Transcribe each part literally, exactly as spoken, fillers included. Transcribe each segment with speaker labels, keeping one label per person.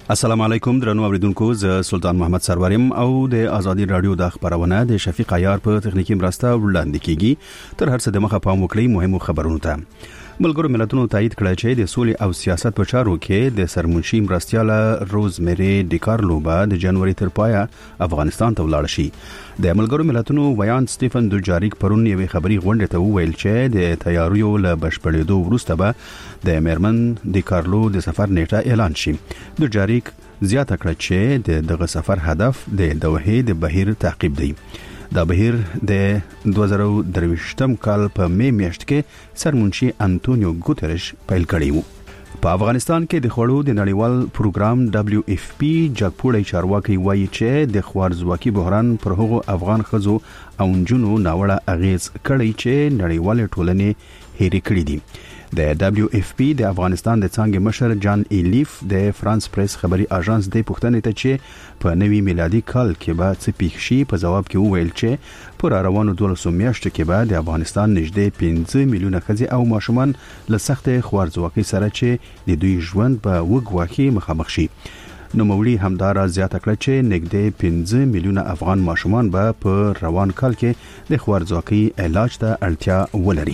Speaker 1: السلام علیکم درنو اوریدونکو، ز سلطان محمد سروریم او د ازادي رادیو د خبرونه د شفیق عیار په تخنیکی مرسته وړاندې کیږي. تر هر څه د مخه پام وکړئ مهمو خبرونو ته. ملګرو ملتونو تایید کړی چې د سولې او سیاست په چارو کې د سرمنشي مرستیاله روزمری ډیکارلو به د جنوري تر پایه افغانستان ته ولاړ شي. د ملګرو ملتونو ویان سټیفن دوجاریک پرون یوې خبري غونډه ته وویل چې د تیاریو له بشپړېدو وروسته به د میرمن ډیکارلو د سفر نیټه اعلان شي. دوجاریک زیاته کړه چې دغه سفر هدف د دوحې د بهیر تعقیب دی. دا بهیر د دوه زره درویشتم کال په می میاشت کې سرمنشي انټونیو ګوتریش پیل کړی و. په افغانستان کې د خوړو د نړیوال پروګرام دبليو اف پی جګپوړی چارواکي وایي چې د خوارزواکي بحران پر هغو افغان خزو او نجونو ناوړه اغیز کړی چې نړیوال ټولنې هېرې کړې دي. د دبليو اف پی د افغانستان د څنګه مشر جان ایلیف د فرانس پریس خبري اژانس د پښتنې ته چې په نوي میلادي کال کې به څه پیښ شي په جواب کې وویل چې پر روانو دولسو میاشتو کې به د افغانستان نږدې پنځه میلیونه ښځې او ماشومان له سخت خوارزواکۍ سره چې د دوی ژوند په وګواخي مخامخ شي. نوموړي همدارا زیاته کړه چې نږدې پنځه میلیونه افغان ماشومان به په روان کال کې د خوارزواکۍ علاج ته اړتیا ولري.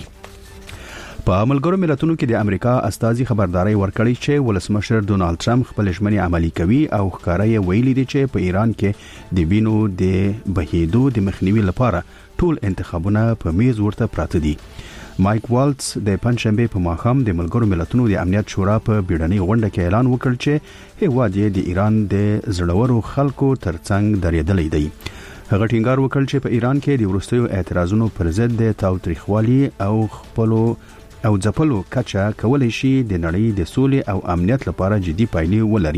Speaker 1: په ملګرو ملتونو کې د امریکا استازي خبرداري ورکړی چې ولسمشر ډونالد ټرمپ خپل ژمنې عملي کوي او ښکارای ویلي دي چې په ایران کې د وینو د بهیدو د مخنیوي لپاره ټول انتخابونه په میز ورته پراته دي. مایک والتس د پنځشنبه په ماښام د ملګرو ملتونو د امنیت شورا په بیړنۍ غونډه کې اعلان وکړ چې هیواد یې د ایران د زړورو خلکو ترڅنګ درېدلی دی. هغه ټینګار وکړ چې په ایران کې د ورستیو اعتراضونو پر ضد د تاوتریخوالي او خپلو او ځپلو کچه کولای شي د نړۍ د سولې او امنیت لپاره جدي پایلې ولري.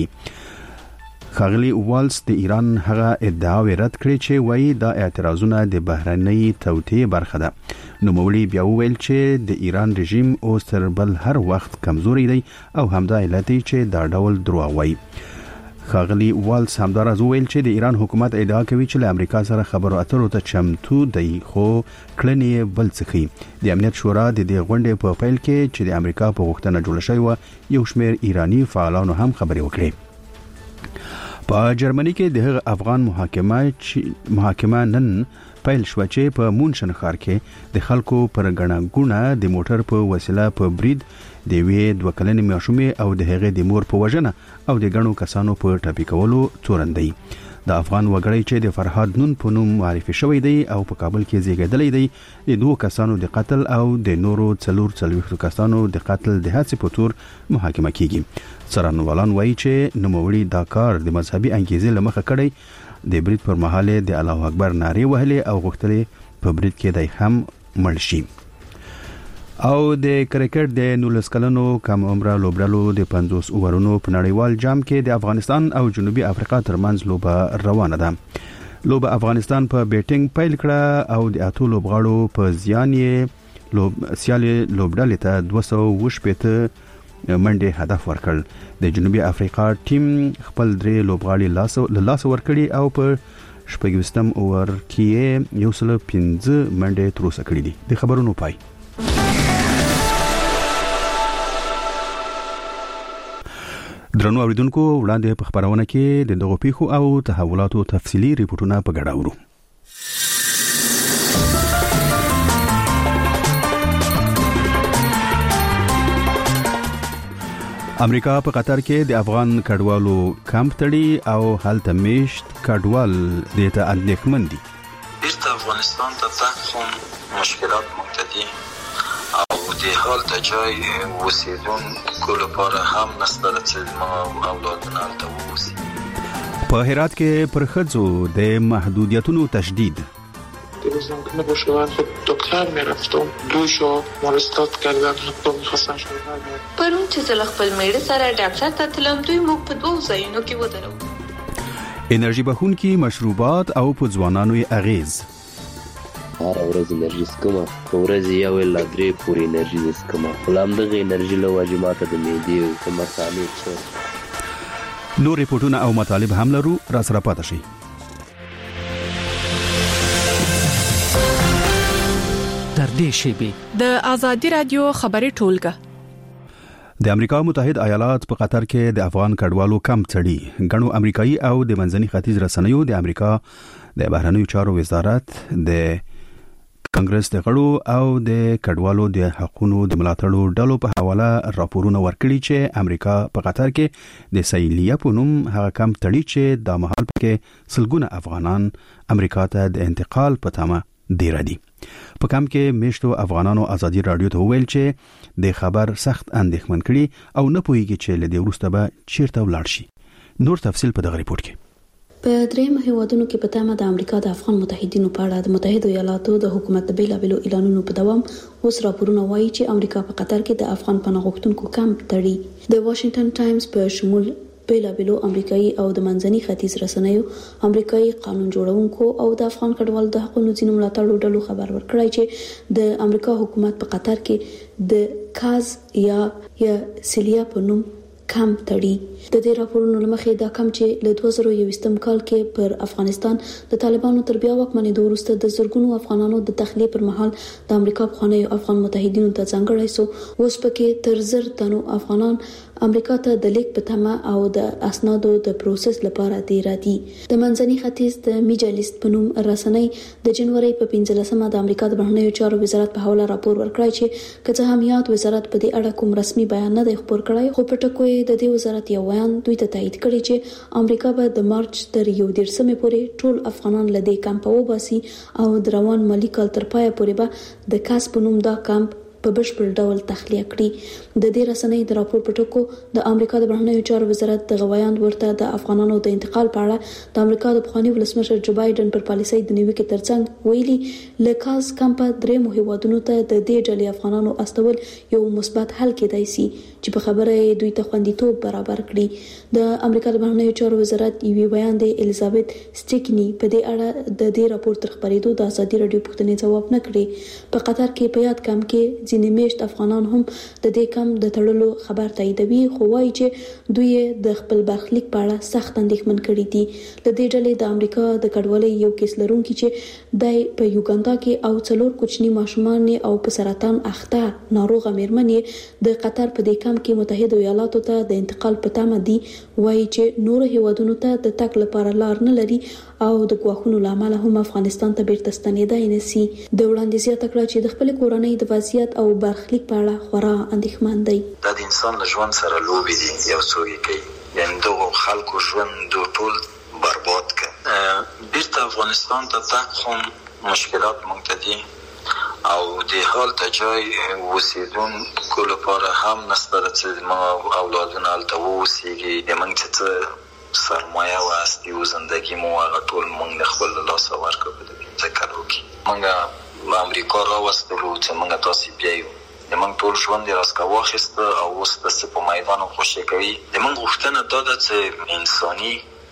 Speaker 1: خاغلی والز د ایران هغه ادعاوې رد کړې چې وایي دا اعتراضونه د بهرنۍ توطئې برخه ده. نوموړي بیا وویل چې د ایران رژیم اوس تر بل هر وخت کمزوري دی او همدا علت دی چې دا ډول دروغ وایي. خاغلی والز همدارز وویل چې د ایران حکومت ادعا کوي چې له امریکا سره خبرو اترو ته چمتو دی خو کړنې بل څه کوي. د امنیت شورا د دې غونډې په پیل کې چې د امریکا په غوښتنه جوړه شوی و یو شمېر ایرانی فعالانو هم خبرې وکړې. په جرمني کې د افغان محاکمه محاکمه نن پیل شو چې په مونشن ښار کې د خلکو پر غړنه ګونه د موټر په وسیله په برید د وی دوه کلنې ماشومې او د هغې د مور په وژنه او د غنو کسانو په ټاپي کولو تورندي. د افغان وګړی چې د فرهاد نون په نوم معرفي شوی دی او په کابل کې زیږیدلی دی د دوه کسانو د قتل او د نورو څلور څلوېښتو کسانو د قتل د هڅې په تور محاکمه کیږي. څارنوالان وایي چې نوموړي دا کار د مذهبي انګیزې له مخه کړی. د برید پر مهال د الله اکبر نارې وهلې او غوښتلې په برید کې دی هم مړ شي. او د کرکټ د نولس کلنو کم عمره لوبډلو د پنځوس اوورونو په نړیوال جام کې د افغانستان او جنوبي افریقا ترمنځ لوبه روانه ده. لوبه افغانستان په بیټینګ پیل کړه او د اتو لوبغاړو په زیان یې لوب سیالي لوبډلې ته دوه سوه اووه شپېته منډې هدف ورکړ. د جنوبي افریقا ټیم خپل درې لوبغاړي له لاسه ورکړي او په شپږویشتم اوور کې یو سل پنځه منډې ترلاسه کړې دي. د خبرونو پای. درنو اوریدونکو، وړاندې په خبرونه کې د دغو پیښو او تحولاتو تفصیلی ریپورتونه په ګډه اورو. امریکا په قطر کې د افغان کډوالو کمپ تړي او هلته میشت کډوال د ته اندېښمن دي.
Speaker 2: بیرته افغانستان ته تګ خو مشکلات مبتدی او د حال ته جای اوسېدونکو لپاره هم نشته چې ما اولادونه هلته واوسي.
Speaker 1: په هرات کې پر ښځو د محدودیتونو تشدید.
Speaker 3: دیروز ممکنه باشه باید خود دکتر میرفتم دوشو مرستات کردن حتی میخواستن شده نگرد.
Speaker 4: پرون چې زه خپل میړه سره ډاکټر ته تلم دوی موږ په دوه ځایونو کې ودرو.
Speaker 1: انرژي بخونکي مشروبات او په ځوانانو یې اغیز.
Speaker 5: هر ورځ انرژي سکمه په ورځ یو الا درې پورې انرژي سکمه غلام دغه انرژي له واجباتو د معدې او مسالې څخه.
Speaker 1: نور ریپورتونه او مطالب هم لرو، را سره پاتې شئ.
Speaker 6: تر دې شیبې
Speaker 7: د ازادي رادیو خبري ټولګه
Speaker 1: د امریکا متحده ایالات په قطر کې د افغان کډوالو کم تړي غنو امریکایي او د منځني ختیځ رسنیو د امریکا د بهرنیو چارو وزارت د کانګرس د غړو او د کډوالو د حقوقو د ملاتړو ډلو په حواله راپورونه ورکړي چې امریکا په قطر کې د سیلیه په نوم هغه کم تړي چې د مهال کې سلګونه افغانان امریکا ته د انتقال په تمه دی ردی په کم کې میشتو افغانانو ازادي رادیو ته ویل چې د خبر سخت اندېښمن کړي او نه پوهیږي چې لدې وروسته به چیرته ولاړ شي. نور تفصیل په دغه ریپورت کې.
Speaker 6: په دریم هیوادونو کې په تمه د امریکا د افغان متحدینو په اړه د متحده ایالاتو د حکومت د بیلابېلو اعلانونو په دوام اوس راپورونه وایي چې امریکا په قطر کې د افغان پناه غوښتونکو کمپ تړي. د واشنگټن ټایمز په شمول بیلابېلو امریکایي او د منځني ختیځ رسنیو امریکایي قانون جوړونکو او د افغان کډوالو د حقوقو ځینو ملاتړو ډلو خبر ورکړی چې د امریکا حکومت په قطر کې د کاز یا یا سیلیا په نوم کم تړي. د دې راپورونو لمخې دا کم چې له دوه زره یوویشتم کال کې پر افغانستان د طالبانو تر بیا واکمنېدو وروسته د زرګونو افغانانو د تخلیه پر مهال د امریکا پخوانیو افغان متحدینو ته ځانګړی سو اوس پکې تر زر تنو افغانان امریکا ته د لیک په تمه او د اسنادو د پروسس لپاره دی راځي. د منځني ختیځ د میجالیست په نوم رسنۍ د جنوري په پنځلسمه د امریکا د بهرنیو چارو وزارت په حواله راپور ورکړی چې کله هم یاد وزارت په دې اړه کوم رسمي بیان نه دی خبر کړی، خو په ټکو د دې وزارت یو بیان دوی ته تایید کړی چې امریکا به د مارچ تر یو دیرشمې پورې ټول افغانان له دې کمپ وباسي او د روان مالی کال تر پایه پورې به د کاس په نوم دا کمپ په بشپړ ډول تخلیه کړي. د دې رسنۍ د راپور په ټکو د امریکا د بهرنیو چارو وزارت د غویاند ورته د افغانانو د انتقال په اړه د امریکا د پخوانی ولسمشر جو بایدن پر پالیسۍ د نیوکې ترڅنګ ویلي لکاز کمپ درې هیوادونو ته د دې ډلې افغانانو استول یو مثبت حل کېدای شي چې په خبره دوی ته خوندیتوب برابر کړي. د امریکا د بهرنیو چارو وزارت یوه بیان د الیزابت سټیکنی په دې اړه د دې راپور تر خبرېدو د ازادي رادیو پوښتنې ځواب نه کړي. په قطر کې په یاد کم کې ځینې میشت افغانان هم د دې کم د تړلو خبر تاییدوي، خو وایي چې دوی د خپل برخلیک په اړه سخت اندېښمن کړي دي. د دې ډلې د امریکا د کډوالۍ یو کیس لرونکي چې د په یوګاندا کې او څلور کوچني ماشومان او په سرطان اخته ناروغه مېرمنې د قطر په دې کم کې متحده ایالاتو ته د انتقال په تمه دي، وایي چې نور هیوادونو ته د تګ لپاره لار نه لري او د ګواښونو لامل هم افغانستان ته بیرته ستنېدای نه سي. د وړاندې زیاته کړه چې د خپل کورنۍ د وضعیت او برخلیک په اړه خورا اندېښمن دی.
Speaker 2: دا د انسان له ژوند سره لوبې دي، یو څوک کوي یعنی دغه خلکو ژوند د ټول برباد کړ. بیرته افغانستان ته تګ هم مشکلات مونږ ته دي او د حال ته جای اوسېدونکو لپاره هم نشته چې ما اولادونه هلته واوسېږي. د موږ څه سرمایه و هستي و زندگی مو هغه ټول موږ د خپل لاسه ورکړو په دې پنځه کالو کې. موږ له امریکا راوستلو چې موږ تاسې بیایو، د موږ ټول ژوند یې راڅخه واخیسته او اوس داسې په میدان خوشې کوي. د موږ غوښتنه دا ده چې انساني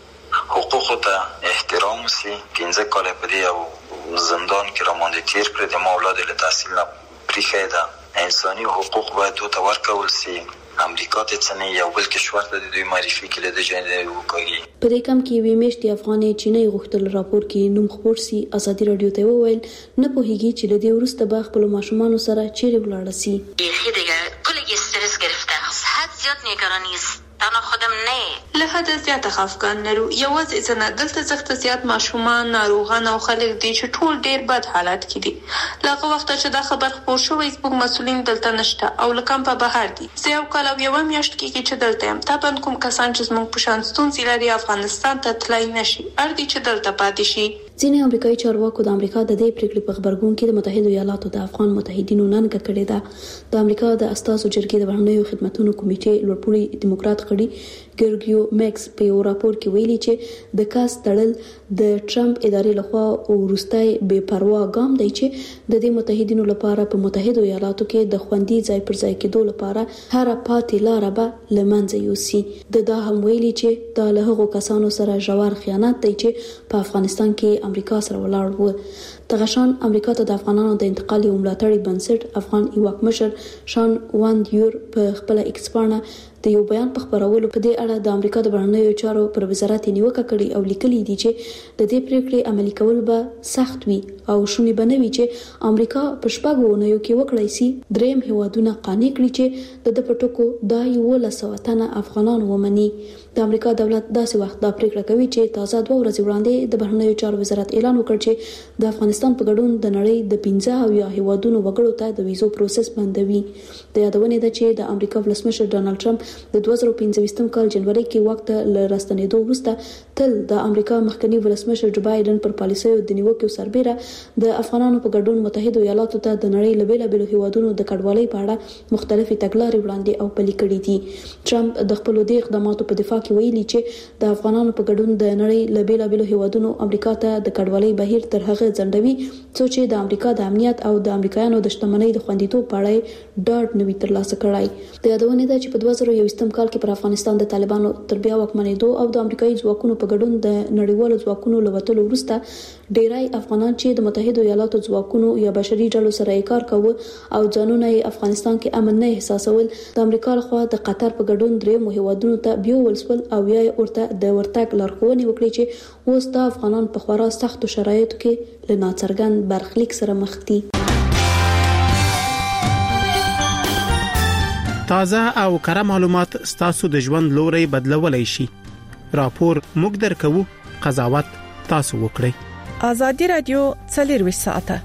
Speaker 2: حقوقو ته احترام وسي. پنځه کاله په دې او زندان کې رامانده تیر کړې، د ما اولاد له تحصیل نه پریښی ده. انساني حقوق باید دوی ته ورکول سي. امریکا ته څنګه یو بل کشور ته د دوی معرفي کړي د جنې وکړي.
Speaker 6: په دې کم کې وی میشتي افغاني چینای غوښتل راپور کې نوم خبر سي. ازادي رادیو ته وویل نه پوهیږي چې له دې وروسته به خپل ماشومان سره چیرې ولاړ سي.
Speaker 7: بیخي دیگه کلی استرس گرفته است، حد زیاد نگرانی است. تنها خودم نه
Speaker 4: له حد زیات خفقان لرو. یوازې څنګه دلته زخت زیات ماشومان ناروغان او خلک دي چې ټول ډیر بد حالت کې دي. لکه وخت چې دا خبر خبر شوی زموږ مسولین دلته نشته او لکم په بهر دي. زه یو کال او یو میاشت کې چې دلته يم، تابن کوم کسان چې زموږ په شان ستونزې لري افغانستان ته تلای نشي، اردي چې دلته پاتې شي.
Speaker 6: ځینې امریکایي چارواکو د امریکا د دې پریکړې په خبرګون کې د متحده ایالاتو د افغان متحدینو ننګه کړې ده. د امریکا د استازو جرګې د بهرنیو خدماتو کمیټې لوړپوړي دیموکرات غړي ګرګیو میکس په یو راپور کې ویلي چې د کاس تړل د ټرمپ ادارې لخوا وروستۍ بے پروا ګام دی چې د دې متحدینو لپاره په متحده ایالاتو کې د خوندي ځای پر ځای کېدو لپاره هر پاتې لار به لمنځه یوسي. د دا هم ویلي چې د له هغو کسانو سره ژور خیانت دی چې په افغانستان کې امریکا سره ولاړ و. تغشان امریکا ته د افغانانو د انتقال یو ملاتړي بنسټ افغان ایواک مشر شان واند یور په خپل ایکسپانه د یو بیان په خبرولو په دې اړه د امریکا د بهرنیو چارو پر وزارت نیوکه کړې او لیکلي دي چې د دې پریکړې عملي کول به سخت وي او شونی بنوي چې امریکا په شپږو اونیو کې وکړای شي دریم هیوادونه قانع کړي چې د پټکو د یو لسوتنه افغانان ومني. د امریکا دولت داسې وخت دا پریکړه کوي چې تازه دوه ورځې وړاندې د بهرنیو چارو وزارت اعلان وکړ چې د افغانستان په ګډون د نړۍ د پنځه او یا هیوادونو وګړو ته د ویزو پروسس بندوي. د یادونې ده چې د امریکا ولسمشر ډانلډ ټرمپ د دوه زره پنځه کال جنوري کې وخت له راستنېدو وروسته تل د امریکا مخکنی ولسمشر جو بایدن پر پالیسیو د نیوکو سربېره د افغانانو په ګډون متحده ایالاتو ته د نړۍ له بیلابېلو هیوادونو د کډوالۍ په اړه مختلفې تګلارې وړاندې او پلي کړې دي. ټرمپ د خپل د اقداماتو په دفاع کې ویلي چې د افغانانو په ګډون د نړۍ له بیلابېلو هیوادونو امریکا ته د کډوالۍ بهیر تر هغه ځنډوي څو چې د امریکا د امنیت او د امریکایانو د شتمنۍ د خوندیتوب په اړه ډاډ نوي ترلاسه کړای. د یادونې ده چې په دوه زره یو کال کې پر افغانستان د طالبانو تر بیا واکمنېدو او د امریکایي ځواکونو په ګډون د نړیوالو ځواکونو لوتلو وروسته ډیرای افغانان چې د متحده ایالاتو ځواکونو یا بشري ډلو سره کار کوي او ځانونه افغانستان کې امن نه احساسول د امریکا لخوا د قطر په ګډون درې هیوادونو ته بیا ولسول او یا ورته د ورتګ لارښوونې وکړي چې اوس د افغانان په خورا سختو شرایطو کې له ناڅرګند برخلیک سره مخ دي.
Speaker 8: تازه او کره معلومات ستاسو د ژوند لوري بدلولای شي. راپور موږ درکو، قضاوت تاسو وکړئ.
Speaker 9: ازادي رادیو څلور ساعته.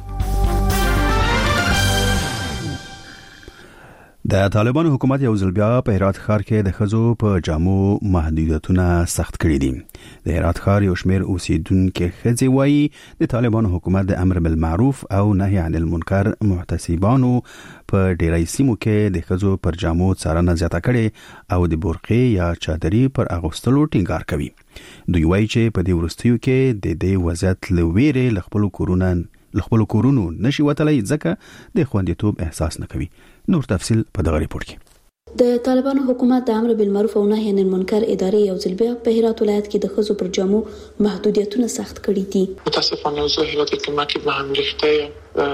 Speaker 1: د طالبانو حکومت یو ځل بیا په هرات ښار کې د ښځو په جامو محدودیتونه سخت کړي دي. د هرات ښار یو شمېر اوسیدونکو ښځې وایي د طالبانو حکومت د امر بالمعروف او نهي عن المنکر محتسبانو په ډیری سیمو کې د ښځو پر جامو څارنه زیاته کړي او د برقې یا چادري پر اغوستلو ټینګار کوي. دوی وایي چې په دې وروستیو کې د دې وضعیت له ویرې له خپلو کورونو له خپلو کورونو نشي وتلی ځکه د خوندیتوب احساس نه کوي. نور تفصيل په دغه ریپورت کې.
Speaker 6: د طالبانو حکومت د امر بالمعروف او نهي عن المنکر ادارې یو ځل بیا په هرات ولایت کې د ښځو پر جامو محدودیتونه سخت کړي دي.
Speaker 3: متاسفانه اوضاع هرات اقلیماتی به هم ریخته.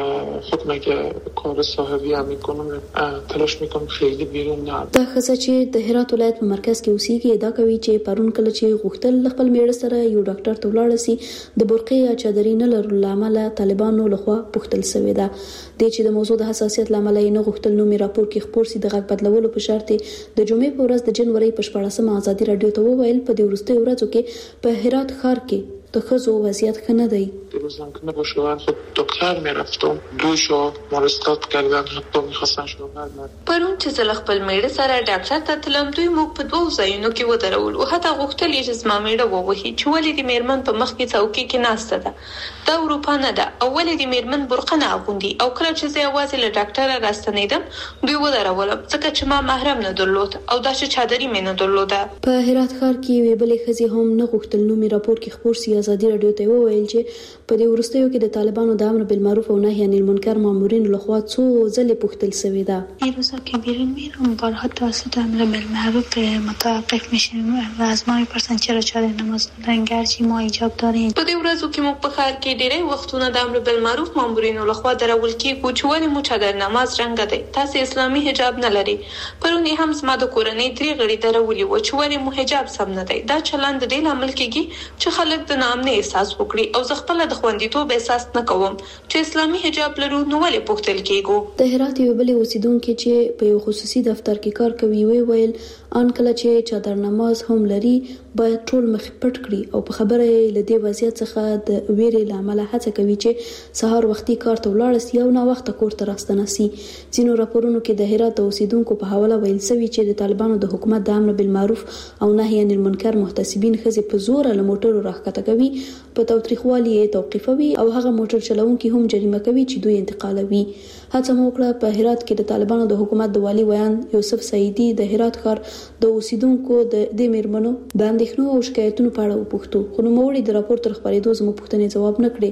Speaker 3: خود مگه کار صاحبی هم میکنم تلاش میکنم خیلی بیرون نه.
Speaker 6: دا ښځه چې د هرات ولایت په مرکز کې اوسېږي ادعا کوي چې پرون کله چې غوښتل خپل میړه سره یو ډاکټر ته ولاړ شي د برقې یا چادري نه لرلو لامل طالبانو لخوا پوښتل شوې ده. د چې د موضوع د حساسیت لامل یې نه غوښتل نو می راپور کې خبر سي د غږ بدلولو په شرط د جمعې په ورځ د جنوري په شپږمه ازادي رادیو ته وویل په دې ورسته ورځو کې په هرات ښار کې د ښځو وضعیت ښه نه دی.
Speaker 3: روزم که نباشوان خود دکتر میرفتم دوشو مرستات کردن حتی میخواستن شروع کردن.
Speaker 4: پرون چې زه خپل میړه سره ډاکټر ته تلم دوی موږ په دوه ځایونو کې ودرول او حتی غوښتل یې چې زما میړه ووهي چې ولې د میرمن په مخ کې څوکۍ کې ناسته ده. دا اروپا نه ده او ولې د میرمن برقه نه اغوندي او کله چې زه یوازې له ډاکټره راستنېدم دوی ودرولم ځکه چې ما محرم نه درلود او دا چې چادري مې نه درلوده.
Speaker 6: په هرات ښار کې وی بلې ښځې هم نه غوښتل نو می راپور کې خبر سي ازادي رادیو ته وویل چې په دې ورستیو کې د طالبانو د امر بالمعروف او نهي عن المنکر مامورین لخوا څو ځلې پوښتل شوې ده.
Speaker 10: این روزا که بیرون میرم بارها توسط امر بالمعروف متوقف میشیم و از ما میپرسن چرا چادر نماز دادن گرچه ما ایجاب داریم.
Speaker 4: په دې ورځو کې موږ په ښار کې ډېری وختونه د امر بالمعروف مامورین لخوا درول کېږو چې ولې مو چادر نماز رنګ دی تاسو اسلامي حجاب نه لري. پرون هم زما د کورنۍ درې غړي درولي و چې ولې مو حجاب سم نه دی. دا چلند د دې لامل کېږي چې خلک د ناامنۍ احساس وکړي او زه خپل د خوندیتوب احساس نه کوم چې اسلامي حجاب لرو نو ولې پوښتل کېږو.
Speaker 6: د هرات یو بل اوسیدونکو چې په یو خصوصي دفتر کې کار کوي وی ویل ان کله چې چادر نماز هم لري باید ټول مخ پټ کړي او په خبره ل دې وضعیت څخه د ویرې لامل هڅه کوي چې سهار وختي کار ته ولاړ سي او نه وخت کور ته راستنه سي. ځینو راپورونو کې د هرات د اوسیدونکو په حواله ویل شوی چې د طالبانو د حکومت د امر بالمعروف او نهي عن المنکر محتسبین ښځې په زور له موټرو راښکته کوي په تاوتریخوالي توقیفوي او هغه موټر چلونکي هم جریمه کوي چې دوی انتقالوي. هڅه موکړه په هرات کې د طالبانو د حکومت د والی ویان یوسف سعیدی د هرات ښار د اوسیدونکو د دې میرمنو د اندېښنو او شکایتونو په اړه وپوښتو خو نو موړي د راپور تر خبرېدو زموږ پوښتنې جواب نه کړې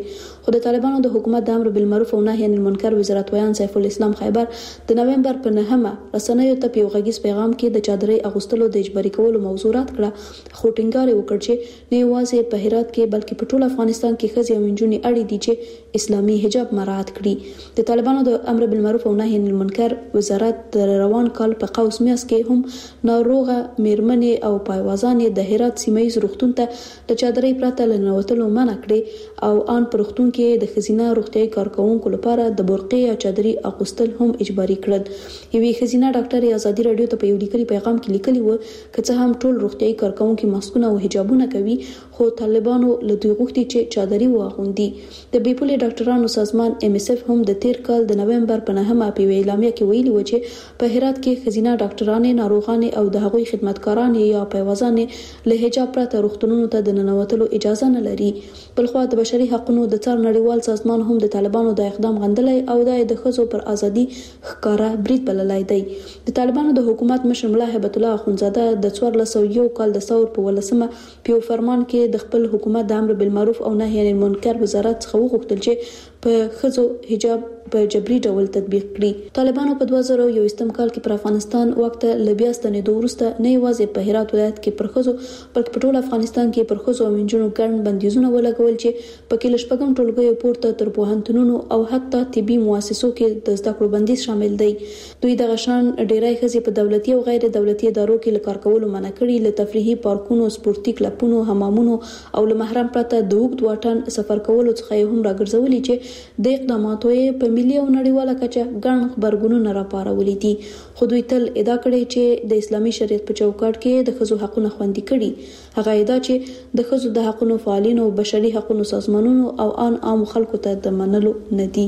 Speaker 6: خو د طالبانو د حکومت د امر بالمعروف او نهي عن المنکر وزارت ویان سیف الاسلام خیبر د نومبر په نهمه رسنیو ته په غږیز پیغام کې د چادرۍ اغوستلو د اجباري کولو موضوع رات کړه، خو ټینګار وکړ چې نه یوازې په هرات کې بلکې په ټول افغانستان کې ښځې او نجونې اړ دي چې اسلامي حجاب مراعات کړي. د طالبانو د امر بالمعروف او نهي عن المنکر وزارت د روان کال په قوس میاس کې هم ناروغه میرمنې او پایوازانې د هرات سیمایي روغتون ته د چادرۍ پرته لنوتلو منع کړي او ان پر روغتون کې د خزینه روغتیايي کارکونکو لپاره د برقې یا چادرۍ اغوستل هم اجباري کړل. یوې خزینه ډاکټر ازادي رادیو ته په یو لیکلي پیغام کې لیکلي و چې څه هم ټول روغتیايي کارکونکو ماسکونه او حجابونه کوي، خو طالبانو له دوی غوښتي چې چادرۍ واغوندي. د بیپولي ډاکټرانو سازمان ام اس اف هم د تیر کال د نومبر په نهمه په اعلامیه کې ویلي و چې په هرات کې خزینه ډاکټرانې، ناروغانې او د هغوی خدمتکارانې یا پیوازانې له حجاب پرته روغتونونو ته د ننوتلو اجازه نه لري. بلخو د بشري حقوقو د څار نړیوال سازمان هم د طالبانو د اقدام غندلای او د ښځو پر ازادي ښکارا برید بللای دی. د طالبانو د حکومت مشر ملا هیبت الله اخونزاده د څوارلس سوه یو کال د ثور په ولسمه په فرمان کې د خپل حکومت د امر بالمعروف او نهي عن المنکر وزارت څخه وغوښتل چې په ښځو حجاب په جبري ډول تطبیق کړي. طالبانو په دوه زره یوویشتم کال کې پر افغانستان وخت لبیا ستنېدو وروسته نه یوازې په هرات ولایت کې پر ښځو بلکې په ټول افغانستان کې پر ښځو او نجونو ګڼ بندیزونه ولګول چې پکې له شپږم ټولګیو پورته تر پوهنتونونو او حتی طبي مؤسسو کې د زده کړو بندیز شامل دی. دوی د غشان ډیری ښځې په دولتي او غیر دولتي ادارو کې له کار کولو منع کړي، له تفریحي پارکونو، سپورتي کلبونو، حمامونو او له محرم پرته د اوږد واټن سفر کولو څخه هم راګرځولي چې د اقداماتو په ملي او نړیواله کچه ګڼ خبرګونونه راپارولي دي. خو دوی تل ادعا کړې چې د اسلامي شریعت په چوکاټ کې د ښځو حقونه خوندي کړي. هغه ادعا چې د ښځو د حقوقو فعالینو، بشري حقوقو سازمانونو او ان عام خلکو ته د منلو نه دي.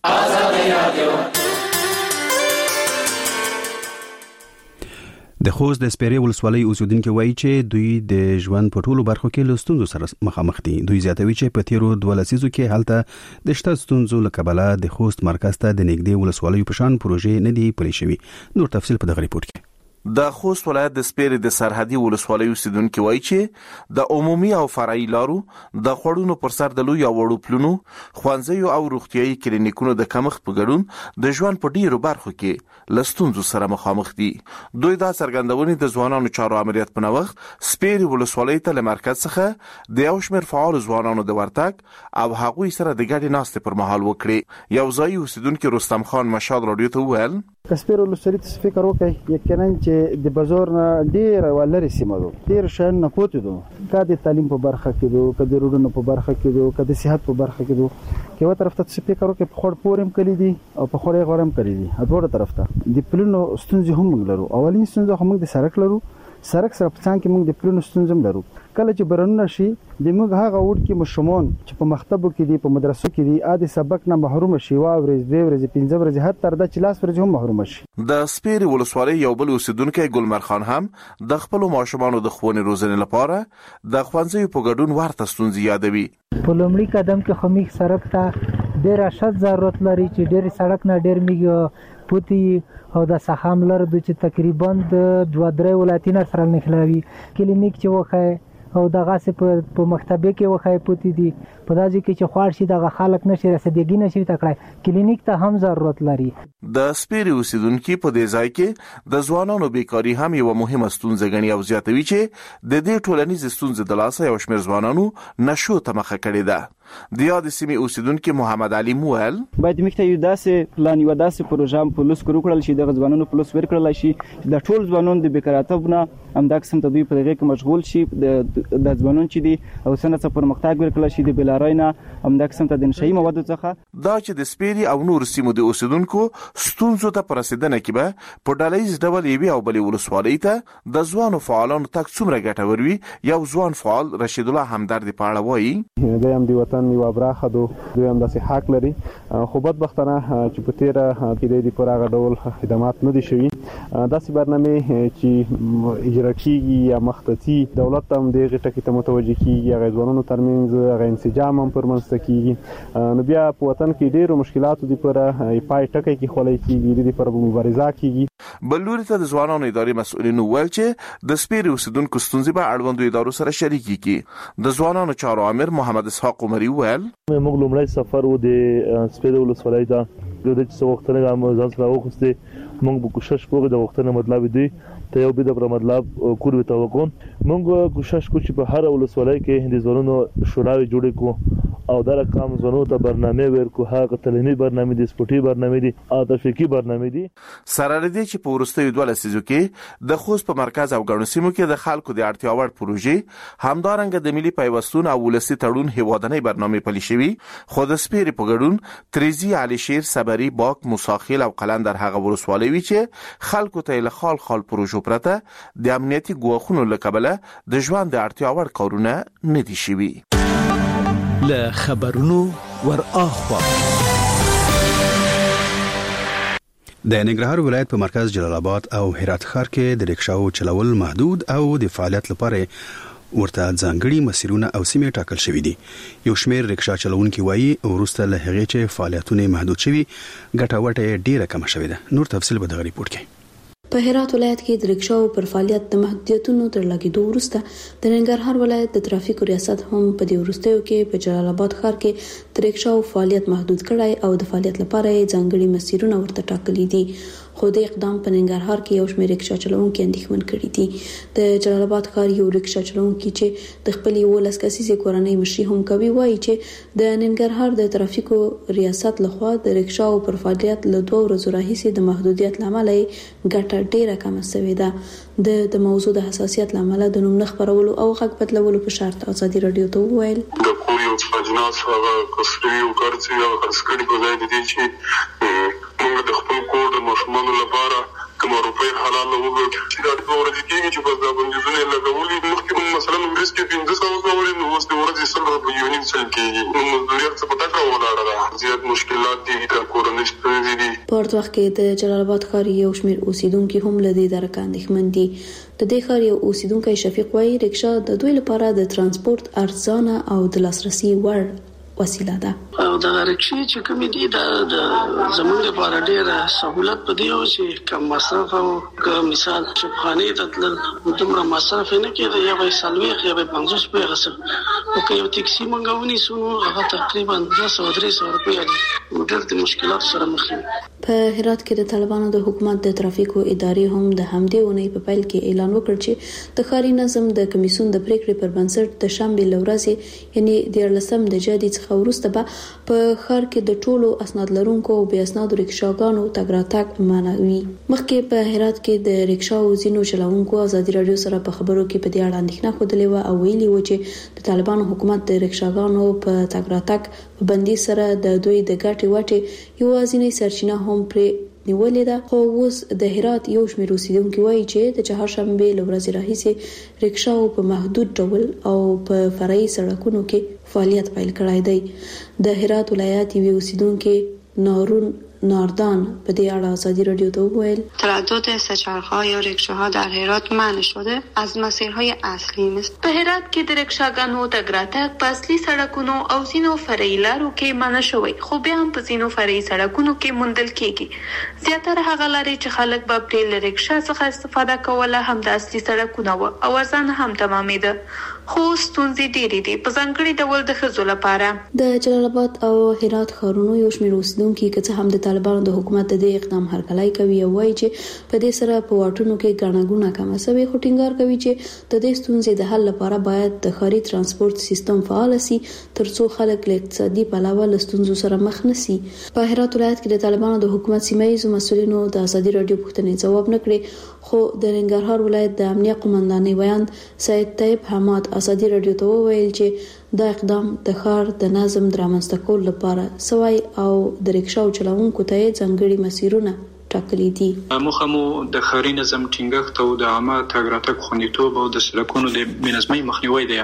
Speaker 1: د خوست د سپیرې ولسوالۍ اوسیدونکو وایي چې دوی د ژوند په ټولو برخو کې له ستونزو سره مخامخ دي. دوی زیاتوي چې په تیرو دوه لسیزو کې هلته د شته ستونزو له کبله د خوست مرکز ته د نږدې ولسوالیو په شان پروژې نه دي پلي شوي. نور تفصیل په دغه ریپورت کې.
Speaker 11: د خوست ولایت د سپیرې د سرحدي ولسوالۍ اوسیدونکو وایي چې د عمومي او فرعي لارو د خوړونو پر سر د لوی او وړو پلونو، ښوونځیو او روغتیايي کلینیکونو د کمښت په ګډون د ژوند په ډیرو برخو کې له ستونزو سره مخامخ دي. دوی دا څرګندونې د ځوانانو چارو امریت په نوښت سپیرې ولسوالۍ ته له مرکز څخه د یو شمېر فعالو ځوانانو د ورتګ او هغوی سره د ګډې ناستې پر مهال وکړې. یو ځایي اوسیدونکو رستم خان مشال رادیو ته وویل
Speaker 12: کسپیر ولسوالۍ ته فکر وکړي یقینا چې د بازار نه ډیر ولري سیمه ده، ډیر شان نه پوتې ده، کا د تعلیم په برخه کې ده، کا د روډونو په برخه کې ده، کا د صحت په برخه کې ده. کې و طرف ته فکر وکړي په خور پورم کړی دي او په خورې غورم کړی دي. اډوړه طرف ته د پلونو ستونزې هم لرو. اولین ستونزه هم د سړک لرو، سړک سره په څنګ کې موږ د پلونو ستونزې لرو. کله چې برنونه شي د موږ هغه وړ کې مشمون چې په مکتبو کې دي، په مدرسو کې دي، اده سبق نه محروم شي، وا ورځ دوه ورځې پنځه ورځې حتی تر د چلاس ورځې هم محروم شي.
Speaker 11: د سپیرې ولسوالۍ یو بل اوسیدونکی ګلمر خان هم د خپل ماشومانو د ښوونې روزنې لپاره د ښوونځیو په ګډون ورته ستونزې یادوي.
Speaker 13: په لومړي قدم کې خو موږ سړک ته ډېر اشد ضرورت لري چې ډېر سړک نه ډېر موږ پوتي او د سخام لر د چې تقریبا د دوه درې ولایتونو سره نښلوي. کلینیک چې وخه او دغه څه په مکتبه کې وخای پوتې دي، په داسې کې چې خوار شي دغه خلک نشي رسیدګي نشي تکړه، کلینیک ته هم ضرورت لري.
Speaker 11: د سپیرې اوسیدونکو په دې ځای کې د ځوانانو بیکاری هم یو مهمه ستونزه ګڼي او زیاتوي چې د دې ټولنیز ستونزې د لاسه یو شمېر ځوانانو نشو ته مخه کړې ده. د یاد سیمې اوسیدونکو محمد علي مویل
Speaker 14: باید مخته یو داسې پلان یو داسې پروژه په لوس کړل شي، د ځوانانو په لوس ورکړل شي، د ټول ځوانانو د بیکاراتوب نه همدا قسم ته دوی په دغه کې مشغول شي، د ځوانانو چې دي او څنګه څه پرمختګ ورکړل شي د بلاراینا همدا قسم ته د نشئی موادو څخه
Speaker 11: دا چې د سپیرې او نور سیمو د اوسیدونکو ستونزو ته پرسیدنه کې به په ډلهیز ډول یوي او بلې ولسوالۍ ته د ځوانو فعالانو تک څومره ګټور وي. یو ځوان فعال رشید الله همدرد په اړه وایي
Speaker 15: د هم دی وطن یو برخه دو دوی هم داسې حق لري، خو بدبختانه چې په تیر کې د پراغه ډول خدمات نه دي شوي داسې برنامه چې اجرا کیږي یا مختصي دولت هم دغه ټکی ته متوجه کیږي هغه ځوانانو ترمنځ هغه انسجام هم پرمنځ کیږي نو بیا په وطن کې ډیرو مشکلاتو دي پر پای ټکی کې خولای کیږي د پر مبارزه کیږي
Speaker 11: بلوري ته د ځوانانو اداري مسؤلینو ویل چې د سپیري اوسیدونکو ستونزې به اړوندو ادارو سره شریکي کی د ځوانانو چارو امیر محمد اسحاق عمري ویل
Speaker 16: موږ لومړی سفر و د سپیري ولسوالۍ ته د دې څو وختونه د ځان سره وخسته موږ به کوشش کوو د وختونو مطلب دی ته یو به د مطلب کور وته وکون موږ کوشش کوو چې په هر ولسوالۍ کې د ځوانانو شوراوي جوړې کو او دا رقم ځوانانو ته برنامه ورکو هغه تعلیمي برنامه دي سپورتي برنامه دي او تفریحي برنامه دي
Speaker 11: سره لري چې په ورستیو دوه لسیزو کې د خوست په مرکز او ګڼو سیمو کې د خلکو د اړتیا وړ پروژې همدارنګه د ملي پیوستون او ولسی تړون هیوادنۍ برنامه پلي شوی خو د سپیري په ګډون تریزی علي شیر صبري باک موساخیل او قلندر هغه ورسوالۍ وی چې خلکو ته له خال خال پروژو پرته د امنیتي ګواښونو لکبله د ژوند د اړتیا وړ کارونه نه دي شوي
Speaker 17: له خبرونو ور اخوا
Speaker 1: د ننګرهار ولایت په مرکز جلال آباد او هرات ښار کې د ریکشاو چلول محدود او د فعالیت لپاره ورته ځانګړي مسیرونه او سیمې ټاکل شوې دي. یو شمېر ریکشا چلونکي وایي وروسته له هغې چې فعالیتونه محدود شوي ګټه وټه ډیره کمه شوې ده. نور تفصیل به د غریپورت کې.
Speaker 6: په هرات ولایت کې د ریکشاو پر فعالیت د محدودیتونو تر لګیدو وروسته د ننګرهار ولایت د ترافیکو ریاست هم په دې وروستیو کې په جلال آباد ښار کې د ریکشاو فعالیت محدود کړای او د فعالیت لپاره ځانګړي مسیرونه ورته ټاکلي دي. خو د اقدام په ننګرهار کې یو شمېر ریکشا چلونکي اندېښمن کړي دي. د جلال آباد ښار یو ریکشا چلونکي چې د خپل ولس کسیزې کورنۍ مشري هم کوي وایي چې د ننګرهار د ترافیکو ریاست لخوا د ریکشاو پر فعالیت له دوه ورځې راهیسې د محدودیت لامل ګټه ډیره کمه شوې ده. د د موضوع د حساسیت لامل د نوم خبرولو او غږ بدلولو په شرط ازادي رادیو ته وویل
Speaker 18: د کوریو اجناس هغه کسری او کارڅي او خرڅکړي په ځای دي چې موږ د خپل کور د ماشومانو لپاره کوم روپۍ حلال وګورو چې دا د ورځې کېږي چې په ځا باندې ځنه لګولي مخکې مثلا انګلیس کې پنځه سوه ډالر نو اوس د ورځې سل روپۍ یونین سل کېږي نو مزدوري څه پتا کوي ولاړه ده زیات مشکلات دي د کورنۍ ستونزې دي.
Speaker 6: په ورته وخت کې د جلال آباد ښار یو شمېر اوسیدونکو هم له دې درکه اندېښمن دي. د دې ښار یو اوسیدونکی شفیق وایي ریکشا د دوی لپاره د ترانسپورت ارزانه او د لاسرسي وړ وسیله ده.
Speaker 19: او د ریکشې چې کوم دي د زموږ لپاره ډېر سہولت پدې او چې کم مصرف او که مثال چې خانه ته تل دومره مصرف نه کېږي یا به سلوي یا به پنځوس پیسې غسه او که یو ټیکسي منګونی سو هغه تقریبا دوه سوه درې سوه روپۍ دي. ډېر د مشکلات سره مخ دي.
Speaker 6: په هرات کې د طالبانو د حکومت د ترافیکو ادارې هم د همدې ونې په پیل کې اعلان وکړ چې د ښاري نظم د کمیسیون د پریکړې پر بنسټ د شنبې لورځې یعنی د لسم د جدي څخه وروسته به په ښار کې د ټولو اسناد لرونکو او بې اسنادو ریکشاګانو تګ راتګ منع وي. مخکې په هرات کې د ریکشاو ځینو چلوونکو ازادي رادیو سره په خبرو کې په دې اړه اندېښنه ښودلې وه او ویلي و چې د طالبانو حکومت د ریکشاګانو په تګ راتګ په بندي سره د دوی د ګټې وټې یوازینۍ سرچینه هم پرې نیولې ده. خو اوس د هرات یو شمېر اوسیدونکي وایي چې د چهارشنبې له ورځې راهیسې ریکشاو په محدود ډول او په فرعي سړکونو کې فعالیت پیل کړی دی. د هرات ولایت یو اوسیدونکي نارون ناردان به دې اړه ازادي رادیو ته وویل
Speaker 20: تردد سه‌چرخه‌ها یا ریکشاها در هرات منع شده از مسیرهای اصلی مثل
Speaker 4: په هرات کې د ریکشاګانو تګ راتګ په اصلي سړکونو او ځینو فرعي لارو کې منع شوی خو بیا هم په ځینو فرعي سړکونو کې موندل کېږي. زیاتره هغه لارې چې خلک به پرې له ریکشا څخه استفاده کوله هم د اصلي سړکونه وو او ارزانه هم تمامېده. خو ستونزې ډېرې دي په ځانګړي ډول د ښځو لپاره.
Speaker 6: د جلال آباد او هرات ښارونو یو شمېر اوسیدونکي که څه هم د طالبانو د حکومت د دې اقدام هرکلی کوي او وایي چې په دې سره په واټونو کې ګڼه ګوڼه کمه شوې خو ټینګار کوي چې د دې ستونزې د حل لپاره باید د ښاري ترانسپورت سیستم فعال شي ترڅو خلک له اقتصادي پلوه له ستونزو سره مخ نشي. په هرات ولایت کې د طالبانو د حکومت سیمایي مسؤلینو د ازادي رادیو پوښتنې ځواب نه کړی خو د ننګرهار ولایت د امنیه قومندانۍ ویاند سید طیب حماد ازادي رادیو ته وویل چې دا اقدام د ښار د نظم د رامنځته کولو لپاره سوی او د ریکشاو چلوونکو ته ځانګړي مسیرونه ټاکلي دي.
Speaker 21: موخه مو د ښاري نظم ټینګښت او د عامه تګ راتګ خوندیتوب او د سړکونو د بې نظمۍ مخنیوی دی.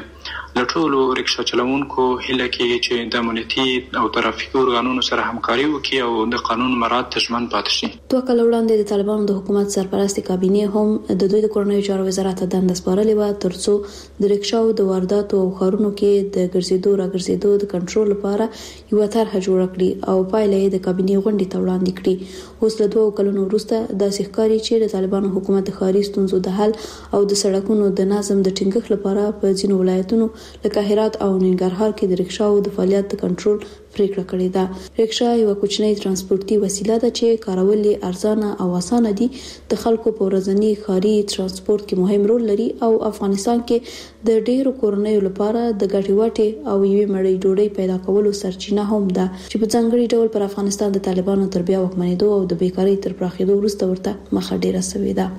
Speaker 21: له ټولو رکشا چلوونکو هیله کېږي چې د امنیتي او ترافیکي ارګانونو سره همکاري وکړي او د قانون مراعات ته ژمن پاتې شي.
Speaker 6: دوه کاله وړاندې د طالبانو د حکومت سرپرست کابینه هم د دوی د کورنیو چارو وزارت ته دنده سپارلې و ترڅو د رکشاو د وارداتو او خارونو کې د ګرځېدو را ګرځېدو د کنټرول لپاره یو طرحه جوړ کړي او پایله یې د کابینه غونډې ته وړاندې کړي. اوس له دوه کلونو وروسته د ښکاری چې د طالبانو حکومت د خاري ستونزو د حل او د سړکونو د نظم د ټینګښت لپاره په ځینو ولایتونو لکه هرات او ننګرهار کې د رکشاو د فعالیت د کنټرول پریکړه کړې ده. رکشا یو کوچنی ترانسپورتي وسیله ده چې کارول یې ارزانه او اسانه دي. د خلکو په ورځني خاري ترانسپورت کې مهم رول لري او افغانستان کې د ډیرو کورنیو لپاره د ګټې وټې او یوې مړۍ ډوډۍ پیدا کولو سرچینه هم ده چې په ځانګړي ډول پر افغانستان د طالبانو تر بیا واکمنېدو او د بیکاری تر پراخېدو وروسته ورته مخه ډیره سوې ده.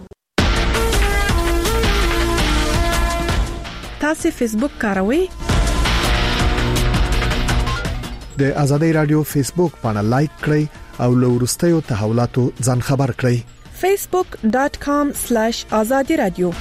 Speaker 9: تاسو فیسبوک کاروئ؟
Speaker 22: د ازادۍ رادیو فیسبوک باندې لایک کړئ او له وروستیو تحولاتو ځان خبر کړئ.
Speaker 9: facebook dot com slash azadi radio.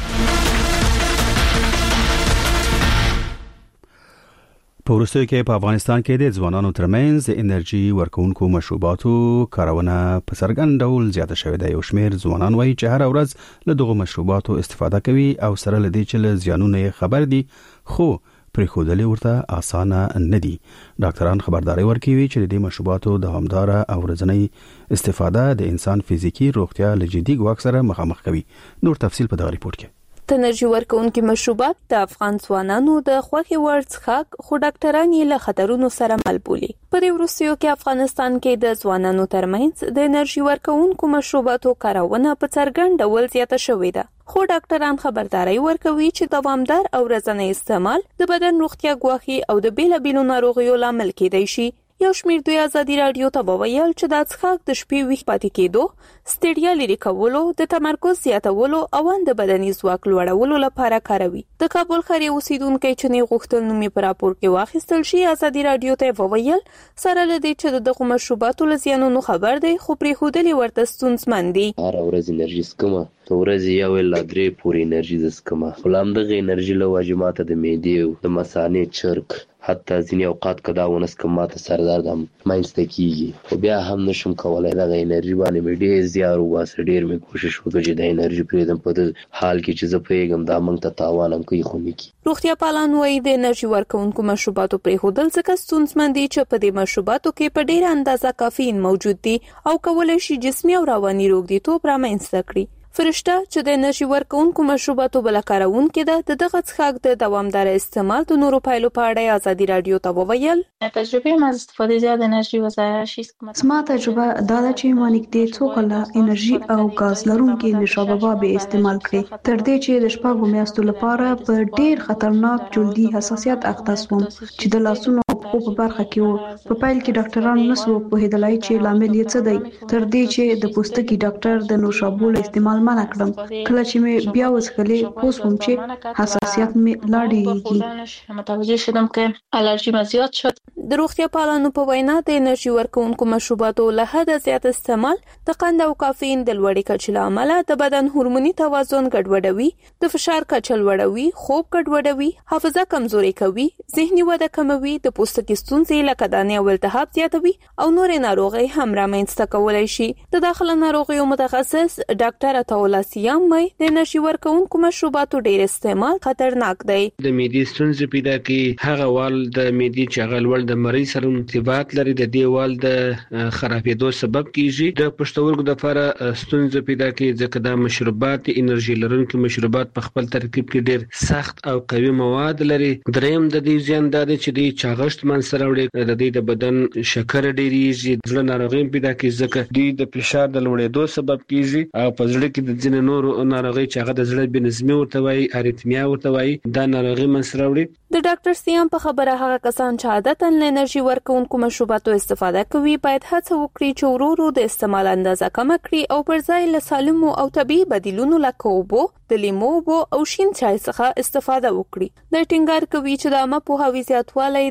Speaker 1: په وروستیو کې په افغانستان کې د ځوانانو ترمنځ انرژي ورکوونکو مشروباتو کارونه په څرګند ډول زیاته شوې ده. یو شمېر ځوانان وایي چې هر ورځ له دغو مشروباتو استفاده کوي او سره لدی چې له زیانونو خبر دي خو پرې خودلې ورته اسانه نه دي. ډاکټران خبرداري ورکوي چې د دې مشروباتو دوامدار او ورځنی استفاده د انسان فزیکی روغتیا له جدي ګواښ سره مخامخ کوي. نور تفصيل په دغه ریپورت کې.
Speaker 4: د انرژي ورکوونکي مشروبات د افغان ځوانانو د خوښي وړ څښاک خو ډاکټران یې له خطرونو سره مل بولي. په دې وروستیو کې افغانستان کې د ځوانانو ترمنځ د انرژي ورکوونکو مشروباتو کارونه په څرګند ډول زیاته شوې ده. خو ډاکټران خبرداري ورکوي چې دوامدار او ورځنی استعمال د بدن روغتیا ګواښي او د بیلابیلو ناروغیو لامل کېدای شي. یو شمیر دوی ازادي رادیو ته وویل چې د څښاک د شپې ویښ پاتې کېدو، ستړیا لرې کولو، د تمرکز زیاتولو او د بدني ځواک لوړولو لپاره کاروي. د کابل ښار اوسیدونکو چې نه غوښتل نوم په راپور کې واخیستل شي ازادي رادیو ته وویل سره لدی چې دغه مشروباتو له زیانونو خبر دی خو پرې خودلې ورته ستونزمن دي.
Speaker 5: هر ورځ انرژي سکمه په ورځ یو لا درې پورې انرژي زسکمه غلام دغه انرژي له واجبات د معدې د مثانې چرګ حتی ځینې اوقات کدا ونس کماته سردرد هم مینځته کیږي خو بیا هم نشم کولای دغه انرژي باندې مې ډېر زیار وباسه. ډېر مې کوشش وکړ چې د انرژي پرېږدم په حال کې چې زه پوهېږم دا موږ ته تاوان هم کوي خو نه کوي.
Speaker 4: روغتیا پالان وایي د انرژي ورکوونکو مشروباتو پرېښودل ځکه ستونزمن دي چې په دې مشروباتو کې په ډېره اندازه کافین موجود دي او کولی شي جسمي او رواني روغتیتوب رامنځته کړي. فرشته چې د انرژي ورکوونکو مشروباتو بل کارونکې ده د دغه څښاک د دوامدار استعمال د نورو پایلو په اړه ازادي رادیو ته وویل.
Speaker 23: تجربه ما از استفاده زیاد انرژي وزایش است.
Speaker 24: ما تجربه دا ده چې ما نږدې څو کاله انرژي او غاز لرونکي نشابه به استعمال کړې تر دې چې د شپږو میاشتو لپاره په ډېر خطرناک جلدي حساسیت اخته شوم چې د لاسونو په برخه کې وو. په پایل کې ډاکټران نسو پوهېدلای چې لامل یې څه دی تر دې چې د پوستکي ډاکټر د نوشابو استعمال منع کړم. کله چې مې بیا وڅښلې پوه شوم چې حساسیت مې لا ډېرېږي.
Speaker 23: متوجه شدم که الرژي مې زیات شد.
Speaker 4: د روغتیا پالانو په وینا د انرژي ورکوونکو مشروباتو له حده زیات استعمال د قند او کافین د لوړې کچې له امله د بدن هورموني توازن ګډوډوي، د فشار کچه لوړوي، خوب ګډوډوي، حافظه کمزوري کوي، ذهني وده کموي، د پوستکي ستونزې لکه دانې او التهاب زیاتوي او نورې ناروغۍ هم رامنځته کولی شي. د داخله ناروغیو متخصص ډاکټر عطاالله سیام وايي د انرژي ورکوونکو مشروباتو ډېر استعمال خطرناک دی.
Speaker 25: د معدې ستونزې پیدا کوي، هغه وال د معدې چې هغه لوړ د مریض سره ارتباط لري د دې وال د خرابېدو سبب کیږي. د پښتورګو لپاره ستونزې پیدا کوي ځکه دا مشروبات انرژي لرونکي مشروبات په خپل ترکیب کې ډېر سخت او قوي مواد لري. دریم د دې زیان دا دی چې د چاغښت منځ راوړي، د دې د بدن شکر ډېریږي، زړه ناروغي پیدا کوي ځکه د د فشار د لوړېدو سبب کیږي او په زړه کې د ځینې نورو ناروغي چې هغه د زړه بېنظمي ورته وایي، اریتمیا ورته وایي، دا ناروغي منځ راوړي.
Speaker 4: د ډاکټر سیام په خبره هغه کسان چې عادتاً له انرژي ورکوونکو مشروباتو استفاده کوي باید هڅه وکړي چې ورو ورو د استعمال اندازه کم کړي او پر ځای له سالمو او طبيعي بدیلونو لکه اوبو، د لیمو اوبو او شین چای څخه استفاده وکړي. د ټینګار کوي چې د عامه پوهاوي زیاتوالی د کنټرول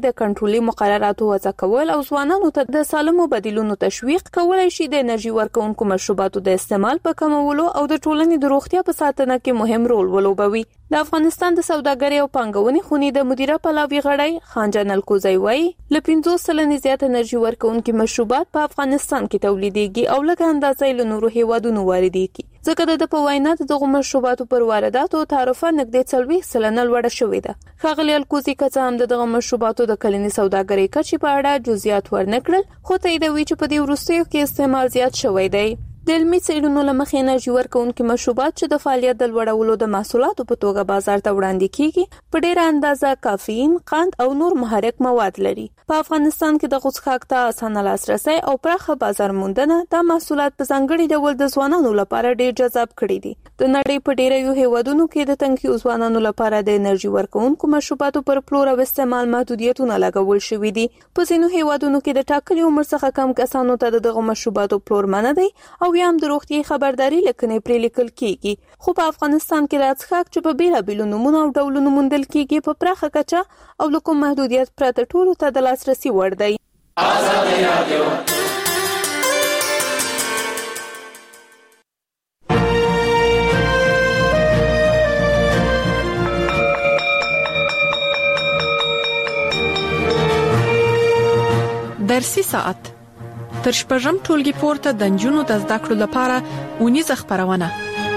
Speaker 2: ټاکلي مقرراتو وضع کول او ځوانانو ته د سالمو بدیلونو تشویق کولای شي د انرژي ورکونکو مشروباتو د استعمال په کمولو او د ټولنې د روغتیا په ساتنه کې مهم رول ولوبوي. د افغانستان د سوداګرۍ او پانګونې خونې د مدیره پلاوی غړی خانجان الکوزی وایي ل پنځوس سلنې زیات انرژي ورکونکي مشروبات په افغانستان کې تولیدېږي او لږه اندازه له نورو هیوادونو واردېږي. ځکه د په وینا دغه مشروباتو پر وارداتو تعرفه نږدې څلوېښت سلنه لوړه شوې ده. ښاغلي الکوزی که څه هم دغه مشروباتو د کلني سوداګرۍ کچې په اړه جزئیات ورنکړل، خو تاییدوي چې په دې وروستیو کې استعمال زیات شوی دی. د علمي څېړنو له مخې انرژي ورکونکي مشروبات چې د فعالیت د لوړولو د محصولاتو په توګه بازار ته وړاندې کیږي په ډېره اندازه کافین، قند او نور محرک مواد لري. په افغانستان کې د غوڅښاک ته اسانه لاسرسی او پراخه بازار موندنه دا محصولات په ځانګړي ډول د ځوانانو لپاره ډېر جذاب کړي دي. د نړۍ په ډېرو هیوادونو کې د تنکي ځوانانو لپاره د انرژي ورکونکو مشروباتو پر پلور او استعمال محدودیتونه لګول شوي دي. په ځینو هیوادونو کې د ټاکلي عمر څخه کم کسانو ته دغه مشروباتو پلور منع دی او یا هم د روغتیايي خبرداري لیکنې پرې لیکل کیږي. خو په افغانستان کې د څښاک چې په بیلابیلو نمونه او ډولونو موندل کیږي په پراخه کچه او له کوم محدودیت پرته ټولو ته د لاسرسي وړ دی. آزادي رادیو
Speaker 9: درسي ساعت تر شپږم ټولګي پورته د نجونو د زده کړو لپاره اونیزه خبرونه.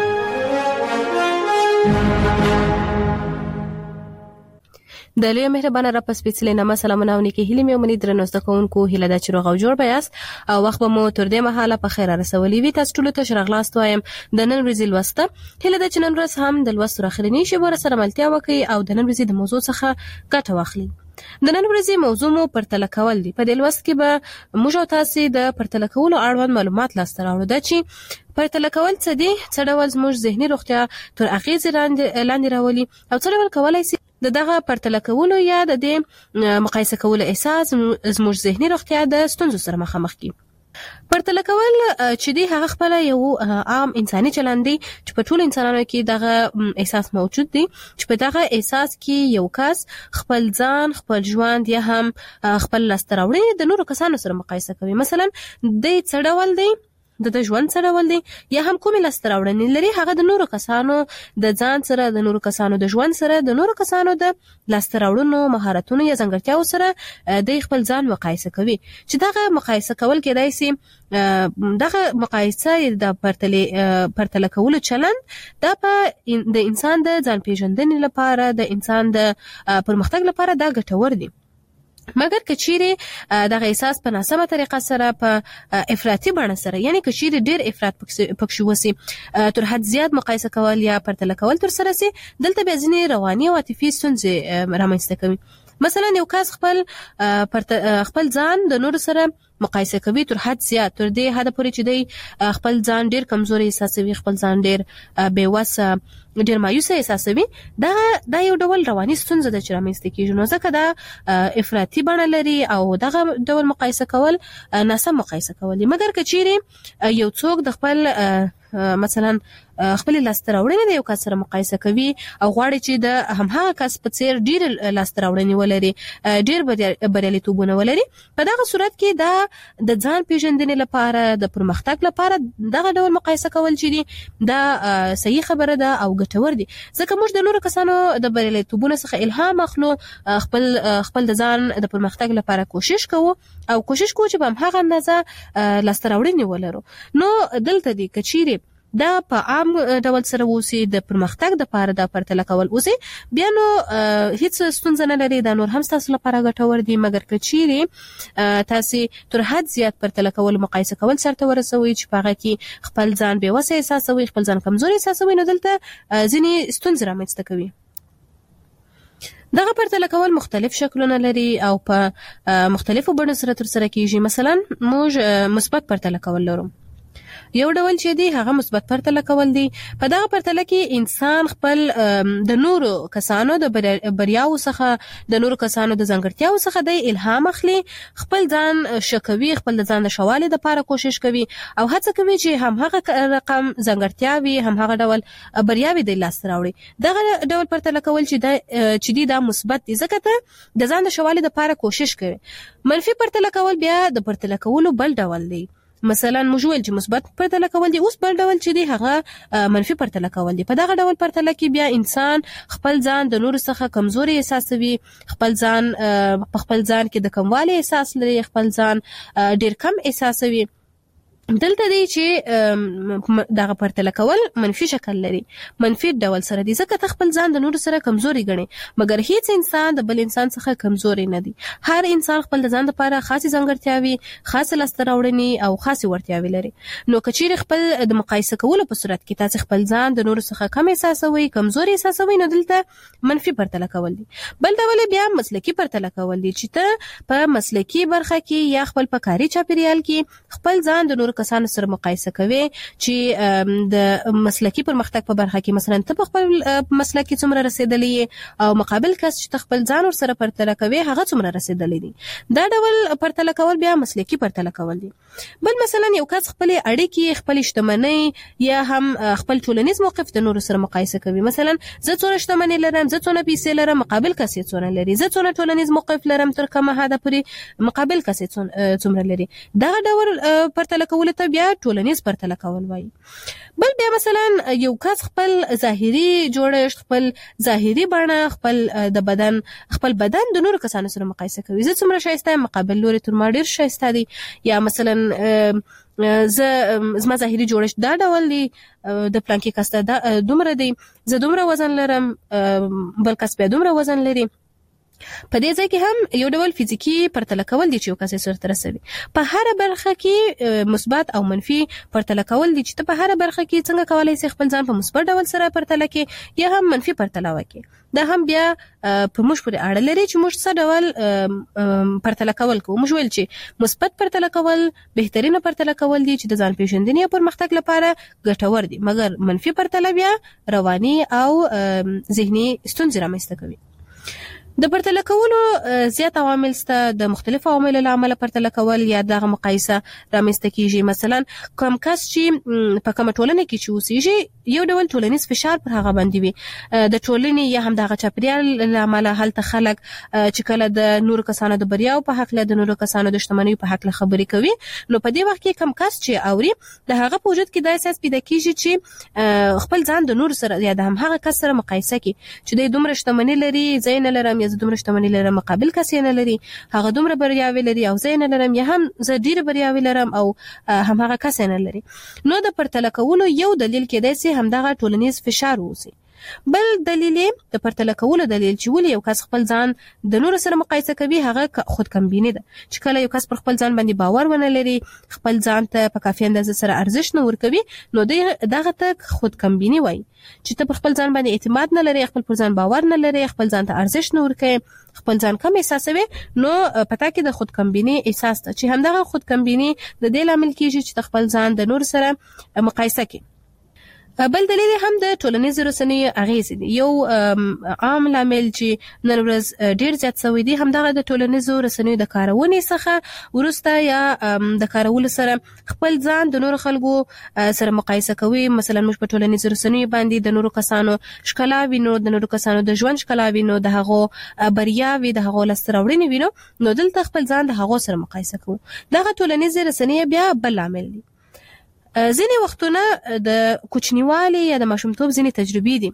Speaker 3: د لوی مهربانه را پسپېڅلې نامه سلامونه او نیکي هیلې مې ومني درنو زده کوونکو هیله ده چې روغ او جوړ به یاست او وخت به مو تر دې مهاله په خیر رسولي وي. تاسو ټولو ته ښه راغلاست وایم. د نن ورځې لوسته هیله ده چې نن ورځ هم د لوست تر اخرنۍ شېبو سره ملتیا وکړئ او د نن ورځې د موضوع څخه ګټه واخلئ. د نن ورځې موضوع مو پرتله کول دي. په دې لوست کې به موږ او تاسو د پرتله کولو اړوند معلومات لاسته راوړو. دا چې پرتله کول څه دي، څه ډول زموږ ذهني روغتیا تر اغېز لاندې راولي او څه ډول کولای شي د دغه پرتله کولو یا د دې مقایسه کولو احساس زموږ ذهني روغتیا د ستونزو سره مخامخ کړي. پرتله کول چې دی هغه خپل یو عام انساني چلند دی چې په ټولو انسانانو کې دغه احساس موجود دی چې په دغه احساس کې یو کس خپل ځان، خپل ژوند یا هم خپل لاسته راوړنې د نورو کسانو سره مقایسه کوي. مثلا د څه ډول دی، د د ژوند سره ول دي یا هم کومې لاسته راوړنې لري هغه د نورو کسانو د ځان سره، د نورو کسانو د ژوند سره، د نورو کسانو د لاسته راوړنو، مهارتونو یا ځانګړتیاو سره د خپل ځان مقایسه کوي. چې دغه مقایسه کول کېدای شي دغه مقایسه د پرتله پرتله کولو چلند دا په د انسان د ځان پیژندنې لپاره، د انسان د پرمختګ لپاره دا ګټور دي. مګر کچيري دغه احساس په ناسمه طریقه سره په افراطي بڼه سره، یعنی کچيري ډیر افراط پکښ وسی، تر حد زیات مقایسه کول یا پرتله کول تر سره سي، دلته به ځینې رواني او عاطفي ستونزې رامنځته کوي. مثلا یو کس خپل خپل ځان د نور سره مقایسه کوي تر حد زیات، تر دې حد پورې چې دی خپل ځان ډیر کمزوري احساسوي، خپل ځان ډیر بې وسه، ډیر مایوسه احساسوي. دا دا یو ډول رواني ستونزه ده چې رامنځته کیږي. نو ځکه دا افراطي بڼه لري او دغه ډول مقایسه کول ناسم مقایسه کول دي. مګر کچيري یو څوک د خپل مثلا خپل لاسته راوړنې د یو کس سره مقایسه کوي او غواړي چې د همهغه کس په څیر ډیر لاسته راوړنې ولري، ډیر بریالیتوبونه ولري، په دغه صورت کې دا د ځان پیژندنې لپاره، د پرمختګ لپاره دغه ډول مقایسه کول چې دي دا صحیح خبره ده او ګټور دي. ځکه موږ د نورو کسانو د بریالیتوبونو څخه الهام اخلو، خپل خپل د ځان د پرمختګ لپاره کوشش کوو او کوشش کوو چې په همهغه اندازه لاسته راوړنې ولرو. نو دلته دی کچيري دا په عام ډول سره وسی د پرمختګ د لپاره د پرتله کول وسی، بیا نو هیڅ ستونزه نه لري، دا نور هم تاسو لپاره ګټور دي. مګر کچيري تاسو تر حد زیات پرتله کول، مقایسه کول سره ورسوي چې په هغه کې خپل ځان بې وسه احساسوي، خپل ځان کمزوري احساسوي، نو دلته ځینې ستونزې رامنځته کوي. دغه پرتله کول مختلف شکلونه لري او په مختلفو بڼو سره تر سره کیږي. مثلا موږ مثبت پرتله کول لرو. یو ډول چې دی هغه مثبت پرتله کول دي. په دغه پرتله کې انسان خپل د نورو کسانو د بریاو څخه د نورو کسانو د ځانګړتیاو څخه د الهام اخلي، خپل ځان شکوي، خپل ځان د شوالي لپاره کوشش کوي او هڅه کوي چې هم هغه رقم ځانګړتیاوي هم هغه ډول بریاوي د لاس راوړي. دغه ډول پرتله کول چې د چې دی دا مثبت دي ځکه ته د ځان د شوالي لپاره کوشش کوي. منفي پرتله کول بیا د پرتله کولو بل ډول دی. مثلا موږ ویل چې مثبت پرتله کول دي، اوس بل ډول چې دی هغه منفي پرتله کول دي. په دغه ډول پرتله کې بیا انسان خپل ځان د نورو څخه کمزوري احساسوي، خپل ځان په خپل ځان کې د کموالي احساس لري، خپل ځان ډیر کم احساسوي. دلته دی چې دغه پرتله کول منفي شکل لري، منفي ډول سره دي ځکه ته خپل ځان د نورو سره کمزوري ګڼي، مګر هیڅ انسان د بل انسان څخه کمزوري نه دی. هر انسان خپل د ځان لپاره خاصه ځانګړتیاوي، خاصه لاسته راوړنې او خاصه ورتیاوي لري. نو کچیر خپل د مقایسه کولو په صورت کې تاسو خپل ځان د نورو څخه کم احساسوي، کمزوري احساسوي، نو دلته منفي پرتله کول دي. بل ډول بیا مسلکی پرتله کول دي چې ته په مسلکی برخه کې یا خپل په کاري چاپیریال کې خپل ځان د نورو کسانو سره مقایسه کوي چې د مسلکی پرمختګ په برخه کې مثلا ته په خپل مسلکی څومره رسیدلې او مقابل کس چې خپل ځان ور سره پرتله کوي هغه څومره رسیدلې دي. دا ډول پرتله کول بیا مسلکی پرتله کول دي. بل مثلا یو کس خپل اړیکې، خپل شتمنۍ یا هم خپل ټولنیز موقف د نورو سره مقایسه کوي. مثلا زه څونه شتمنۍ لرم، زه څونه پیسې لرم، مقابل کس یې څونه لري، زه څونه ټولنیز موقف لرم تر کومه حده پورې مقابل کس یې څومره لري. دا ډول پرتله کول ته بیا ټولنیز پرتله کول وایي. بل بیا مثلا یو کس خپل ظاهري جوړښت، خپل ظاهري بڼه، خپل د بدن خپل بدن د نورو کسانو سره مقایسه کوي. زه څومره ښایسته یم، مقابل لوري تر ما ډیر ښایسته دي. یا مثلا زه زما ظاهري جوړښت دا ډول دی، د پلانکي کس ته دومره دی، زه دومره وزن لرم، بل کس بیا دومره وزن لري. په دې ځای کې هم یو ډول فزیکی پرتله کول دي چې یو کس یې سره رسوي. په هر برخه کې مثبت او منفي پرتله کول دي چې ته په هر برخه کې څنګه کولای شې خپل ځان په مثبت ډول سره پرتله کې یا هم منفي پرتله وکړي. دا هم بیا په موږ پورې اړه لري چې موږ څه ډول پرتله کول کوو. موږ ویل چې مثبت پرتله کول بهترینه پرتله کول دي چې د ځان پیژندنې او پرمختګ لپاره ګټور دي، مګر منفي پرتله بیا رواني او ذهني ستونزې رامنځته کوي. د پرتله کولو زیات عوامل شته. د مختلفو عواملو له امله پرتله کول یا دغه مقایسه رامنځته کیږي. مثلا کوم کس چې په کومه ټولنه کې چې اوسېږي یو ډول ټولنیز فشار پر هغه باندې وي، د ټولنې یا هم دغه چاپیریال له امله هلته خلک چې کله د نورو کسانو د بریاو په حق له د نورو کسانو د شتمنیو په حق له خبرې کوي، نو په دې وخت کې کوم کس چې اوري د هغه په وجود کې د احساس پیدا کیږي چې خپل ځان د نورو سره یا د هم هغه کس سره مقایسه کوي چې د دومره شتمنۍ لري، زه نه لرم، یا زه دومره شتمنۍ لرم، مقابل کس یې نه لري، هغه دومره بریاوي لري او زه نه لرم، یا هم زه ډیر بریاوي لرم او هم هغه کس نه لري. نو د پرتله کولو یو دلیل کېدای شي همدغه ټولنیز فشار ووسی. بل دلیل د پرتله کولو دلیل چې ولې یو کس خپل ځان د نورو سره مقایسه کوي هغه خودکمبیني ده. چې کله یو کس پر خپل ځان باندې باور ونه لري، خپل ځان ته په کافي اندازه سره ارزښت نه ورکوي، نو دغه ته خودکمبیني وایي. چې ته پر خپل ځان باندې اعتماد نه لري، خپل پر ځان باور نه لري، خپل ځان ته ارزښت نه ورکوي، خپل ځان کم احساسوي، نو پتا کې د خودکمبیني احساس ته چې همدغه خودکمبیني د دې لامل کیږي چې خپل ځان د نورو سره مقایسه کوي. بل دلیل هم د ټولنیز رسنیو اغیز دي. یو عام لامل چې نن ورځ ډیر زیات شوی دی همدغه د ټولنیز رسنیو د کارونې څخه ورسته یا د کارولو سره خپل ځان د نورو خلکو سره مقایسه کوي. مثلا موږ په ټولنیز رسنیو باندې د نورو کسانو ښکلا وینو، د نورو کسانو د ژوند ښکلا وینو، د هغو بریاوي، د هغو لاسته راوړنې وینو، نو دلته خپل ځان د هغو سره مقایسه کوو. دغه ټولنیز رسنیو بیا بل عامل دی. ځینې وختونه د کوچنیوالي یا د ماشومتوب ځینې تجربې دي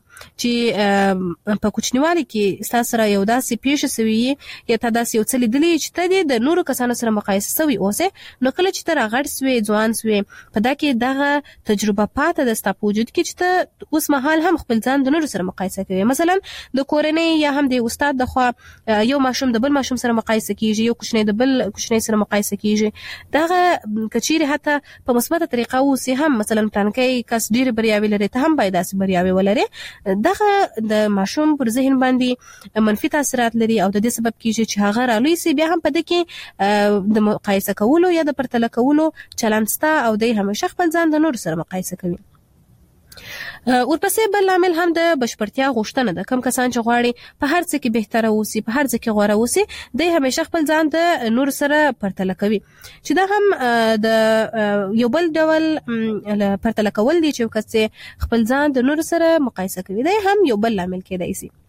Speaker 3: چې په کوچنیوالي کې ستاسو سره یو داسې پیښه شوې یا تا داسې یو څه لیدلي چې ته د نورو کسانو سره مقایسه شوې اوسې، نو کله چې ته راغټ شوې، ځوان شوې، په دا کې دغه تجربه پاته ده ستا په وجود کې چې ته اوس مهال هم خپل ځان د نورو سره مقایسه کوي. مثلا د کورنۍ یا هم د استاد د خوا یو ماشوم د بل ماشوم سره مقایسه کیږي، یو کوچنی د بل کوچنی سره مقایسه کیږي. دغه کچېرې حتی په مثبته طریقه اوسي هم مثلا پلانکي کس ډیر بریاوي لري ته هم باید داسې بریاوي ولري. دغه د ماشوم پر ذهن باندې منفي تاثیرات لري او د دې سبب کیږي چې هغه رالوي سي بیا هم په دکې د مقایسه کولو یا د پرتله کولو چلند ستا او د همیشه خپل ځان د نور سره مقایسه کوي. ورپسې بل عامل هم د بشپړتیا غوښتنه ده. کم کسان چې غواړي په هر څه کې بهتره اوسي، په هر څه کې غوره اوسي، د همیشه خپل ځان د نور سره پرتله کوي چې دا هم د یو بل ډول پرتله کول دي چې کس خپل ځان د نور سره مقایسه کوي. دا هم یو بل عامل کېدای شي.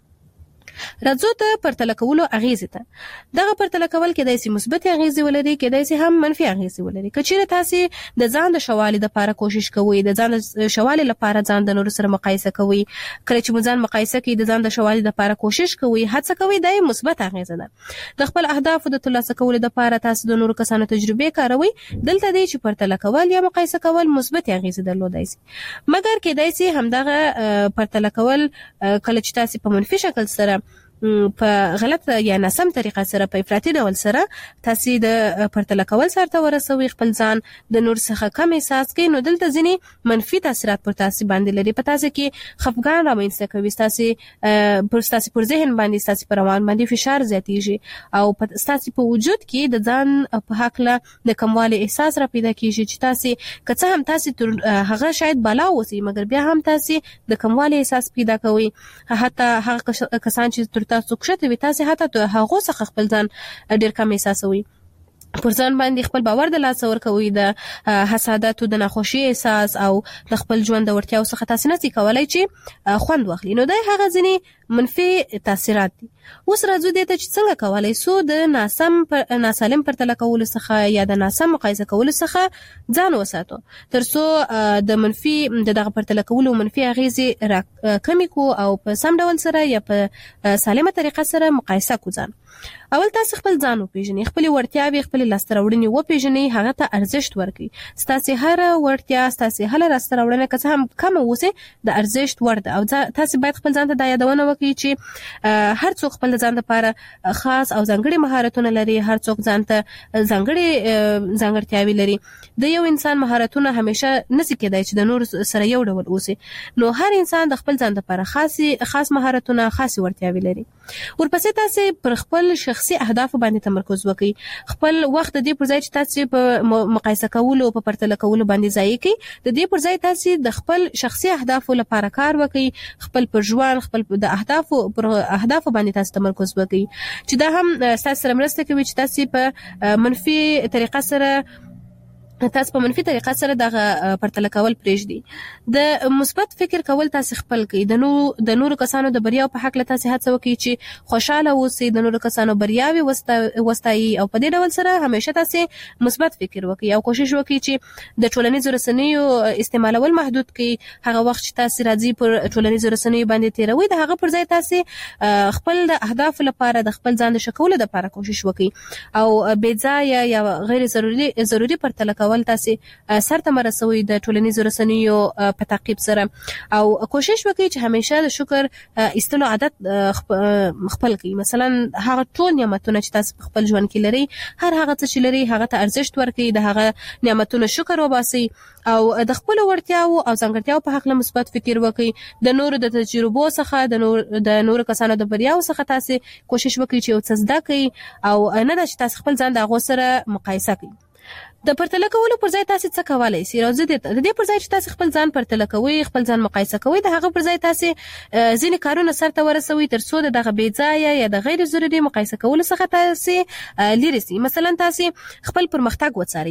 Speaker 3: راځو ته پرتله کولو اغیزې ته. دغه پرتله کول کېدای شي مثبت اغیزې ولري، کېدای شي هم منفي اغیزې ولري. که چیرې تاسو د ځان د شوالي لپاره کوشش کوئ، د ځان د شوالي لپاره ځان د نورو سره مقایسه کوئ، کله چې مو ځان مقایسه کوي د ځان د شوالي لپاره کوشش کوئ، هڅه کوئ، دا یې مثبت اغیزه ده. د خپل اهدافو د ترلاسه کولو لپاره تاسو د نورو کسانو تجربې کاروئ. دلته دی چې پرتله کول یا مقایسه کول مثبت اغیزې درلودای شي، مګر کېدای شي همدغه پرتله کول کله چې تاسو په منفي شکل سره په غلط یا ناسم طریقه سره په افراطي ډول سره تاسو د پرتله کول سره ته ورسوي، خپل ځان د نور څخه کم احساس کوي، نو دلته ځینې منفي تاثیرات پر تاسو باندې لري. په تاسو کې خفګان رامنځته کوي، تاسو پر تاسو پر ذهن باندې، تاسو پر روان باندې فشار زیاتیږي او په تاسو په وجود کې د ځان په حق له د کموالي احساس را پیدا کیږي چې تاسو که څه هم تاسو هغه شاید بالا وسی مګر بیا هم تاسو د کموالي احساس پیدا کوي. حتی هغه کسان چې تاسو کښته وي تاسو حتی ته هغه څخه خپل ځان ډیر کم احساسوي، پر ځان باندې خپل باور د لاس ورکوي، د حسادت او د ناخوشي احساس او د خپل ژوند د ورتیاو څخه تاسو نه کولای چې خوند واخلي. نو دا هغه ځینې منفي تاثیرات دي. اوس راځو دې ته چې څنګه کولای سو د ناسم پر ناسالم پرتله کولو څخه یا د ناسم مقایسه کولو څخه ځان وساتو ترڅو د منفي دغه پرتله کولو منفي اغیزې را کمی کو او په سم ډول سره یا په سالمه طریقه سره مقایسه کو ځان. اول تاسو خپل ځان وپیژنئ، خپل وړتیاوې، خپل لاسته راوړنې وپیژنئ، هغه ته ارزښت ورکړئ. ستاسو هر وړتیا، ستاسو هر لاسته راوړنه که څه هم کم اوسه د ارزښت وړ ده او تاسو باید خپل ځان ته دا یادونه وکړئ چې هر څوک خپل ځان لپاره خاص او ځانګړي مهارتونه لري، هر څوک ځان ته ځانګړي ځانګړتیاوې لري. د یو انسان مهارتونه همیشه نسی کېدای چې د نور سره یو ډول اوسي، نو هر انسان د خپل ځان لپاره خاصي خاص مهارتونه، خاص وړتیاوې لري. ورپسې تاسو پر خپل شخصي اهداف باندې تمرکز وکړئ. خپل وخت د دې پر ځای چې تاسو په مقایسه کولو او په پرتله کولو باندې ضایع کړئ، د دې پر ځای تاسو د خپل شخصي اهداف لپاره کار وکړئ، خپل پر ژوند، خپل د اهداف پر اهداف باندې تاسو تمرکز وکړئ چې دا هم تاسو سره مرسته کوي چې تاسو په منفي طریقه سره تاسو په منفي طریقه سره دغه پرتله کول پرېږدي. د مثبت فکر کول تاسو خپل کړئ. د نو د نورو کسانو د بریاو په حق له تاسو هڅه وکړئ چې خوشاله اوسئ، د نورو کسانو بریاوي وستایي او په دې ډول سره همیشه تاسو مثبت فکر وکړئ او کوشش وکړئ چې د ټولنیزو رسنیو استعمالول محدود کړئ. هغه وخت چې تاسو راځي پر ټولنیزو رسنیو باندې تیروي، د هغه پر ځای تاسو خپل د اهداف لپاره د خپل ځان د شکولو لپاره کوشش وکړئ او بې ځایه یا غیر ضروري ضروري پرتله کول تاسو سرته مرسوي د ټولنیزو رسنیو په تعقیب سره او کوشش وکړئ چې همیشه د شکر ایستلو عادت خپل کړئ. مثلا هغه ټول نعمتونه چې تاسو په خپل ژوند کې لري، هر هغه څه چې لري هغه ته ارزښت ورکړئ، د هغه نعمتونو شکر وباسئ او د خپل وړتیاو او ځانګړتیاو په حق له مثبت فکر وکړئ. د نورو د تجربو څخه، د نور د نورو کسانو د بریاو څخه تاسو کوشش وکړئ چې یو څه زده کړئ او نه دا چې تاسو خپل ځان د هغو سره مقایسه کړئ. د پرتله کولو پر ځای تاسو څه کولای شئ؟ راځي د دې پر ځای چې تاسو خپل ځان پرتله کوئ، خپل ځان مقایسه کوئ، د هغه پر ځای تاسو ځینې کارونه سرته ورسوي ترڅو دغه بې ځایه یا د غیر ضروري مقایسه کولو څخه تاسو لرې شئ. مثلا تاسو خپل پرمختګ وڅارئ،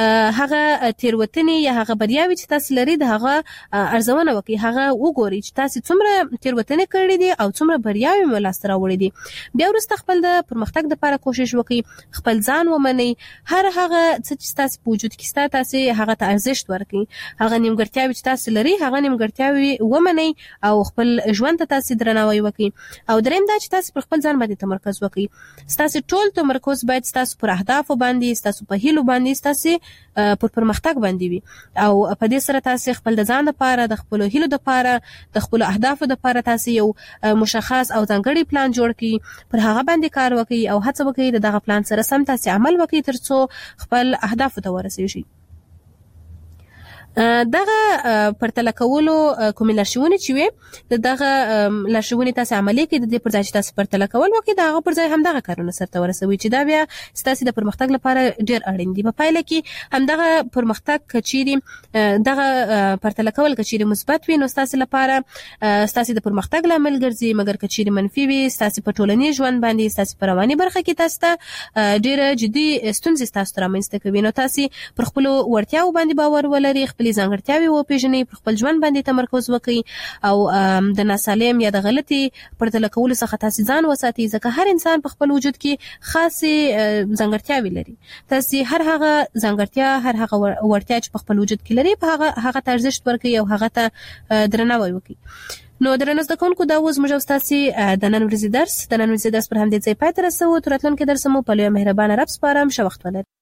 Speaker 3: هغه تیروتنې یا هغه بریاوې چې تاسو لري د هغه ارزونه وکړئ، هغه وګورئ چې تاسو څومره تیروتنې کړې دي او څومره بریاوې مو لاسته راوړې دي. بیا وروسته خپل د پرمختګ لپاره کوشش وکړئ، خپل ځان ومنئ، هر هغه څه تاسو په وجود کې ستا تاسو هغه ته ارزښت ورکړئ، هغه نیمګړتیاوې چې تاسو لري هغه نیمګړتیاوې ومنئ او خپل ژوند ته تاسو درناوی وکړئ. او دریم دا چې تاسو پر خپل ځان باندې تمرکز وکړئ. تاسو ټول تمرکز باید تاسو پر اهداف باندې، تاسو په هیلو باندې، تاسو پر پرمختګ باندې وي او په دې سره تاسو خپل د ځان لپاره، د خپل هیلو لپاره، د خپل اهدافو لپاره تاسو یو مشخص او ځانګړی پلان جوړ کړئ، پر هغه باندې کار وکړئ او هڅه وکړئ دغه پلان سره سم تاسو عمل وکړئ ترڅو خپل اهداف ته ورسیږي. دغه پرتله کولو کوم لارښوونې چې وي دغه لارښوونې تاسو عملي کړئ د دې پر ځای چې تاسو پرتله کول وکړئ دغه پر ځای هم دغه کارونه سرته ورسوي چې دا بیا ستاسو د پرمختګ لپاره ډیر اړین دي. په پایله کې هم دغه پرمختګ کچيري دغه پرتله کول کچيري مثبت وي نو ستاسو لپاره ستاسو د پرمختګ لامل ګرځي، مګر کچيري منفي وي ستاسو په ټولنیز ژوند باندې ستاسو په رواني برخه کې تاسو ته ډیره جدي ستونزې ستاسو رامنځته کوي. نو تاسو پر خپل ورتیاو باندې باور ولرئ، خپل ځانګړتیاوې وپېژنئ، پر خپل ژوند باندې تمرکز وکړئ او د ناسالم یا د غلطي پرتله کولو څخه تاسو ځان وساتئ ځکه هر انسان په خپل وجود کې خاصه ځانګړتیاوې لري. تاسو هر هغه ځانګړتیا هر هغه ورتیا چې په خپل وجود کې لري په هغه هغه ته ارزښت ورکړئ او هغه ته درناوی وکړئ. نو درنو زده کوونکو دا اوس موږ تاسو د نن ورځې درس د نن ورځې درس پر همدې ځای پای ته رسوو. تر راتلونکي درس مو په لوی مهربانه رب سپارم. ښه وخت ولرئ.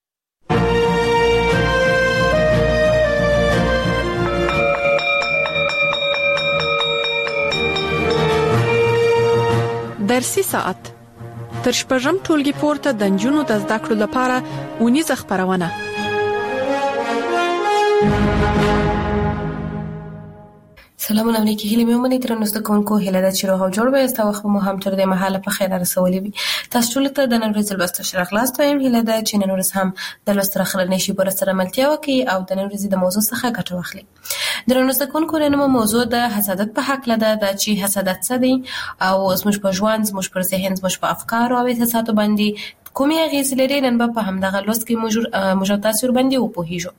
Speaker 9: درسي ساعت تر شپږم ټولګي پورته د نجونو د زده کړو لپاره اونیزه خبرونه.
Speaker 3: سلامونه علیکم. هیله مې ومني تر نو زده کوونکو هیله ده چې روغ او جوړ وي. تاسو وخت مو هم تر دې مهاله په خیر رسولې وي. تاسو ټول ته د نن ورځې لوست شرح خلاص وایم. هیله ده چې نن ورځ هم د لوست راخلنې شي پر سره ملتیا وکړي او د نن ورځې د موضوع څخه ګټه واخلي. د نن زده کوونکو نن موضوع د حسادت په حق لده د چې حسادت څه دی او زموږ په ژوند، زموږ پر ذهن، زموږ په افکار او احساساتو باندې کومې اغیزې لري. نن په همدغه لوست کې موږ موږ تاسو باندې وپوهیږو.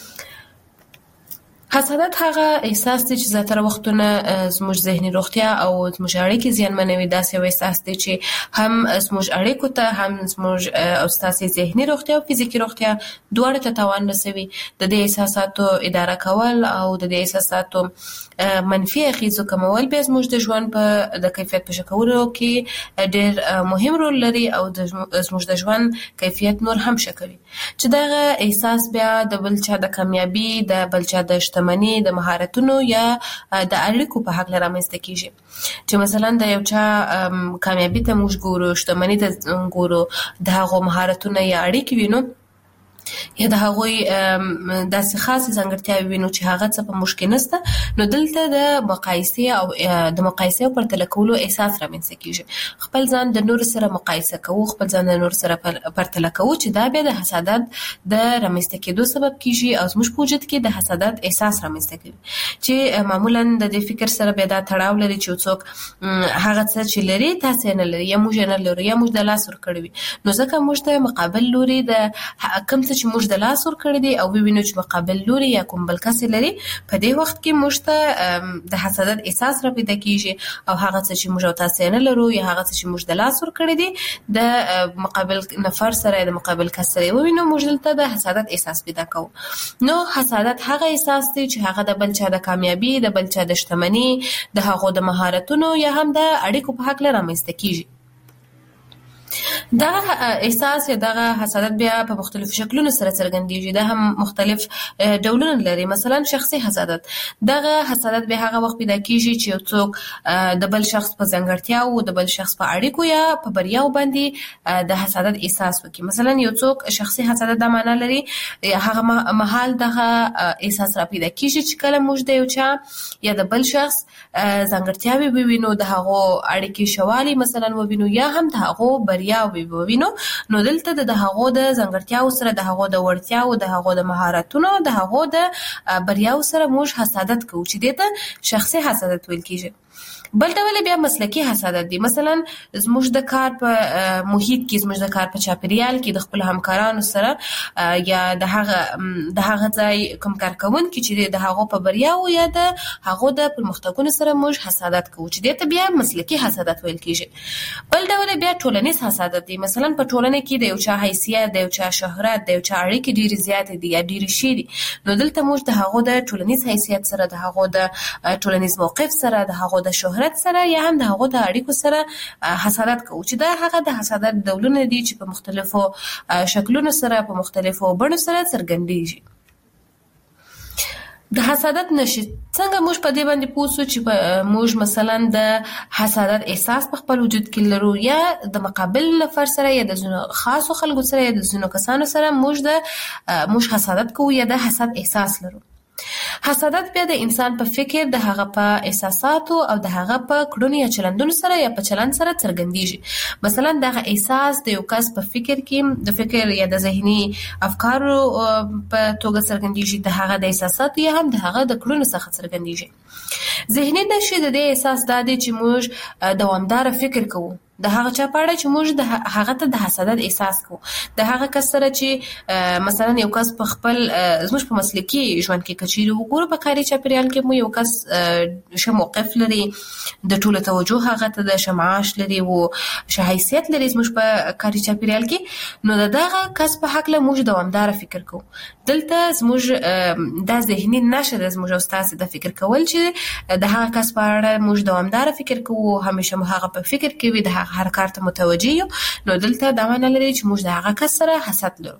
Speaker 3: حسادت هغه احساس دی چې زیاتره وختونه زموږ ذهني روغتیا او زموږ اړیکې زیانمنوي. داسې یو احساس دی چې هم زموږ اړیکو ته، هم زموږ او ستاسو ذهني روغتیا او فزیکي روغتیا دواړو ته تاوان رسوي. د دې احساساتو اداره کول او د دې احساساتو منفي اغیزو کمول به زموږ د ژوند په د کیفیت په ښه کولو کې ډېر مهم رول لري او د زموږ د ژوند کیفیت نور هم ښه کوي. چې دغه احساس بیا د بل چا د کامیابی، د بل چا د منی، د مهارتونو یا د اړیکو په حق لري رامنځته کیږي. چې مثلا د یو چا کامیابی ته موږ ګورو، شتمنۍ ته ګورو، د هغو مهارتونه یا اړیکې وینو یا د هغوی داسې خاصې ځانګړتیاوې وینو چې هغه څه په موږ کې نشته، نو دلته د مقایسې او د مقایسې او پرتله کولو احساس رامنځته کیږي. خپل ځان د نور سره مقایسه کوو، خپل ځان د نور سره پرتله کوو چې دا بیا د حسادت د رامنځته کېدو سبب کیږي او زموږ په وجود کې د حسادت احساس رامنځته کوي چې معمولا د دې فکر سره بیا دا تړاو لري چې څوک هغه څه چې لري تاسو نه لري یا موږ نه لرو یا موږ د لاس ور کړی وي. نو ځکه موږ ته مقابل لوري د کوم چې موږ د لاس ور کړی دی او وینو چې مقابل لوري یا کوم بل کس لري، په دې وخت کې موږ ته د حسادت احساس را پیدا کیږي او هغه څه چې موږ تاسو نه لرو یا هغه څه چې موږ د لاس ور کړی دی د مقابل نفر سره د مقابل کس سره وینو موږ دلته د حسادت احساس پیدا کوو. نو حسادت هغه احساس دی چې هغه د بل چا د کامیابی، د بل چا د شتمنۍ، د هغو د مهارتونو یا هم د اړیکو په حق لري رامنځته کیږي. دغه احساس یا دغه حسادت بیا په مختلفو شکلونو سره څرګندېږي. دا هم مختلف ډولونه لري. مثلا شخصي حسادت، دغه حسادت به هغه وخت پیدا کیږي چې یو څوک د بل شخص په ځانګړتیاو او د بل شخص په اړیکو یا په بریاو باندې د حسادت احساس وکړي. مثلا یو څوک شخصي حسادت د معنا لري هغه مهال دغه احساس را پیدا کیږي چې کله موږ د یو چا یا د بل شخص ځانګړتیاوې ووینو، د هغو اړیکې شوالي مثلا ووینو یا هم د هغو بریا ووینو، نو دلته د هغو د ځانګړتیاو سره، د هغو د وړتیاو، د هغو د مهارتونو، د هغو د بریاو سره موږ حسادت کوو چې دته شخصي حسادت ویل کیږي. بل ډول بیا مسلکی حسادت دی. مثلا زموږ د کار په محیط کې، زموږ د کار په چاپیریال کې د خپل همکارانو سره یا د هغه د هغه ځای کوم کارکونکي چې د هغو په بریاو یا د هغو د پرمختګونو سره موږ حسادت کوو چې دته بیا مسلکی حسادت ویل کیږي. بل ډول بیا ټولنیز حسادت دی. مثلا په ټولنه کې د یو چا حیثیت، د یو چا شهرت، د یو چا اړیکې ډېرې زیاتې دي یا ډېرې شي دي، نو دلته موږ د هغو د ټولنیز حیثیت سره، د هغو د ټولنیز موقف سره، د هغو د شهرت سره یا هم د هغو د اړیکو سره حسادت کوو چې دا هغه د حسادت ډولونه دي چې په مختلفو شکلونو سره، په مختلفو بڼو سره څرګندېږي. د حسادت نشي څنګه موږ په دې باندې پوه شو چې موږ مثلا د حسادت احساس په خپل وجود کې لرو یا د مقابل نفر سره یا د ځینو خاصو خلکو سره یا د ځینو کسانو سره موږ د موږ حسادت کوو یا د حسد احساس لرو. حسادت بیا د انسان په فکر، د هغه په احساساتو او د هغه په کړنو یا چلندونو سره یا په چلند سره څرګندېږي. مثلا دغه احساس د یو کس په فکر کې د فکر یا د ذهني افکارو په توګه څرګندېږي، د هغه د احساساتو یا هم د هغه د کړنو څخه څرګندېږي. ذهني نشي د دې احساس دا دی چې موږ دوامدار فکر کوو د هغه چا په اړه چې موږ د هغه ته د حسادت احساس کوو، د هغه کس سره چې مثلا یو کس په خپل زموږ په مسلکي ژوند کې کچېري وګورو، په کاري چاپیریال کې مو یو کس ښه موقف لري، د ټولو توجه هغه ته د ښه معاش لري او ښه حیثیت لري زموږ په کاري چاپیریال کې، نو د دغه کس په هکله موږ دوامداره فکر کوو. دلته زموږ دا ذهني نشه ده زموږ او ستاسې د فکر کول چې د هغه کس په اړه موږ دوامداره فکر کوو، همیشه مو هغه په فکر کې وي، د هغه هر کار ته متوجه یو. نو دلته دا معنی لري چې موږ د هغه کس سره حسد لرو.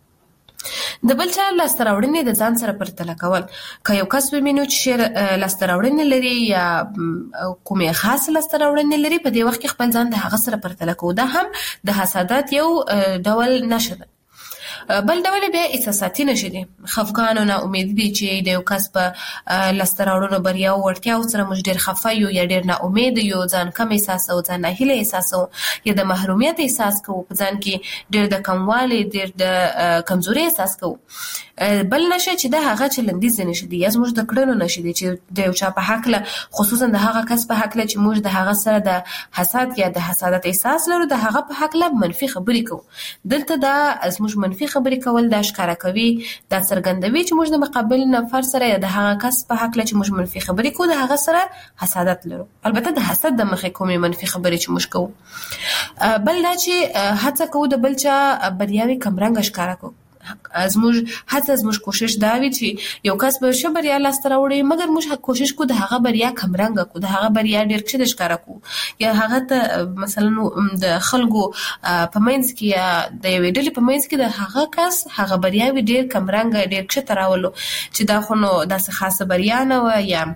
Speaker 3: د بل چا لاسته راوړنې د ځان سره پرتله کول. که یو کس ومینو چې لاسته راوړنې لري یا کومې خاص لاسته راوړنې لري، په دې وخت کې خپل ځان د هغه سره پرتله کوو. دا هم د حسادت یو ډول نشه ده. بل ډول بیا احساساتي نشه دي. خفګان او ناامیدي دي چې د یو کس په لاسته راوړنو بریاو وړتیاو سره موږ ډېر خفه یو یا ډېر ناامید یو، ځان کم احساسوو، ځان ناهیلی احساسوو یا د محرومیت احساس کوو، په ځان کې ډېر د کموالي ډېر د کمزوري احساس کوو. بل نشه چې د هغه چلندیز نشه دي یا زموږ د کړنو نشه دي چې د یو چا په هکله، خصوصا د هغه کس په هکله چې موږ د هغه سره د حسد یا د حسادت احساس لرو، د هغه په هکله منفي خبرې کوو. دلته دا زموږ منفي خبرې کول دا ښکاره کوي، دا څرګندوي چې موږ د مقابل نفر سره یا د هغه کس په هکله چې موږ منفي خبرې کوو، د هغه سره حسادت لرو. البته د حسد د مخې کومې منفي خبرې چې موږ کوو. بل دا چې هڅه کوو د بل چا بریاوې کمرنګه ښکاره کوو. زموږ هڅه زموږ کوشش دا وي چې یو کس به ښه بریا لاسته راوړي، مګر موږ کوشش کوو د هغه بریا کمرنګه کوو، د هغه بریا ډېر ښه ښکاره کوو، یا هغه ته مثلا د خلکو په منځ کې یا د یوې ډلې په منځ کې د هغه کس هغه بریاوې ډېر کمرنګه ډېر ښه راولو چې دا خو نو داسې خاصه بریا نه وه یا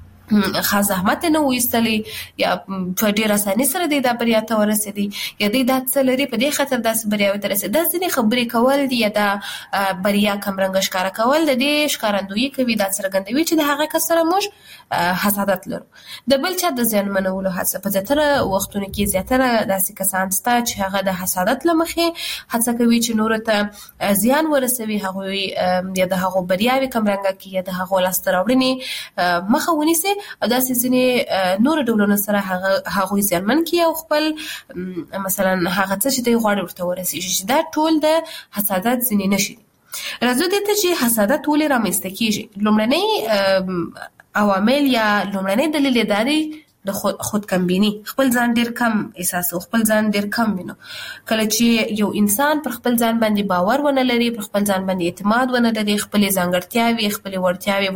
Speaker 3: خاص زحمت نه وایستلی یا په ډېر اساني سره دی دا بریا ته ورسېدی یا دی دا څه لري په دې خاطر داسې بریاوې ته رسېدي. دا ځینې خبرې کول دي یا دا بریا کمرنګه ښکاره کول د دې ښکارندویي کوي، دا څرګندوي چې د هغه کس سره موږ حسادت لرو. د بل چا د زیانمنولو هڅه، په زیاتره وختونو کې زیاتره داسې کسان شته چې هغه د حسادت له مخې هڅه کوي چې نورو ته زیان ورسوي، هغوی یا د هغو بریاوې کمرنګه کړي یا د هغو لاسته راوړنې مخه ونیسي او داسې ځینې نور ډولونه سره هغه هغوی زیانمن کړي او خپل مثلا هغه څه چې دوی غواړي ورته ورسېږي، چې دا ټول د حسادت ځینې نښې دي. راځو دې ته چې حسادت ولې رامنځته کېږي. لومړنی عوامل یا لومړنی دلیل یې دا دی د خود کمبینی، خپل ځان ډیر کم احساسو، خپل ځان ډیر کم وینو. کله چې یو انسان پر خپل ځان باندې باور ونه لري، پر خپل ځان باندې اعتماد ونه لري، خپل ځانګړتیاوي خپل وړتیاوي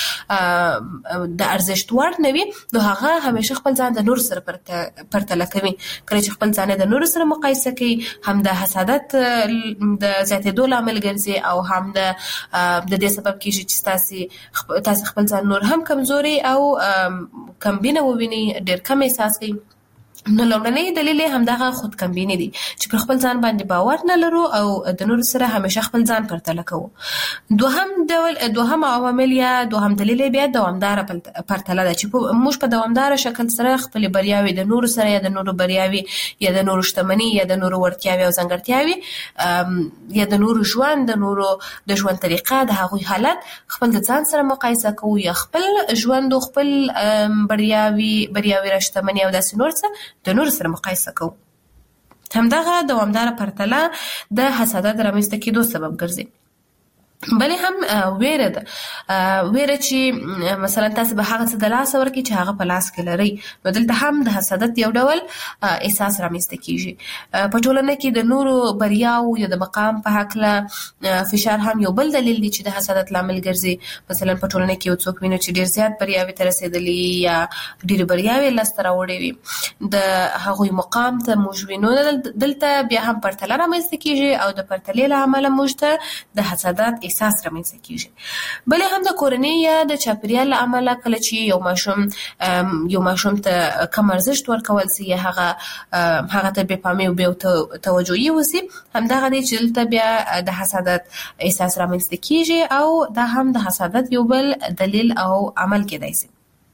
Speaker 3: ورته د ارزښت وړ نه وي، نو هغه همیشه خپل ځان د نور سره پرتله کوي. کله چې خپل ځان د نور سره مقایسه کوي، هم د حسادت د زیاتېدو لامل ګرځي او هم د د دې سبب کیږي چې تاسو تاسو خپل ځان نور هم کمزوري او کمبینه ووینئ، ډېر کم احساس کوي. نو لومړنی دلیل هم دغه خود کمبینی دی چې پر خپل ځان باندې باور نه لرو او د نورو سره همیشه خپل ځان پرتله کوو. دوهم ډول دوهم عوامل یا دوهم دلیل بیا دوامدار پرتله ده چې موږ په دوامدار شکل سره خپل بریاوي د نورو سره یا د نورو بریاوي یا د نورو شتمنۍ یا د نورو ورتیاوي او ځانګړتیاوي یا د نورو ژوند د نورو د ژوند طریقه د هغوی حالت خپل د ځان سره مقایسه کوو یا خپل ژوند او خپل بریاوي بریاوي رشتمنۍ او داسې نور څه د نور سره مقایسه کوو. همدغه دوامداره پرتله د حسادت رامنځته کېدو سبب ګرځي. بلې هم ویره ده، ویره چې مثلا تاسو به هغه څه د لاسه ورکړئ چې هغه په لاس کې لرئ، نو دلته هم د حسادت یو ډول احساس رامنځته کېږي. په ټولنه کې د نورو بریاو یا د مقام په هکله فشار هم یو بل دلیل دی چې د حسادت لامل ګرځي. مثلا په ټولنه کې یو څوک وینو چې ډېر زیات بریاوې ته رسېدلي یا ډېرې بریاوې لاسته راوړې وي، د هغوی مقام ته موږ وینو دلته بیا هم پرتله رامنځته کېږي او د پرتلې له امله موږ ته د حسادت احساس رامنځته کیږي. بل هم د کورنۍ یا د چاپیریال عمله کله چې یو ماشوم یو ماشوم ته کم ارزښت ورکول سي یا هغه هغه ته بې پامي او بې توجهي وسی همدغه دی چې دلته بیا د حسادت احساس رامنځته کیږي او دا هم د حسادت یو بل دلیل او عمل کېدای شي.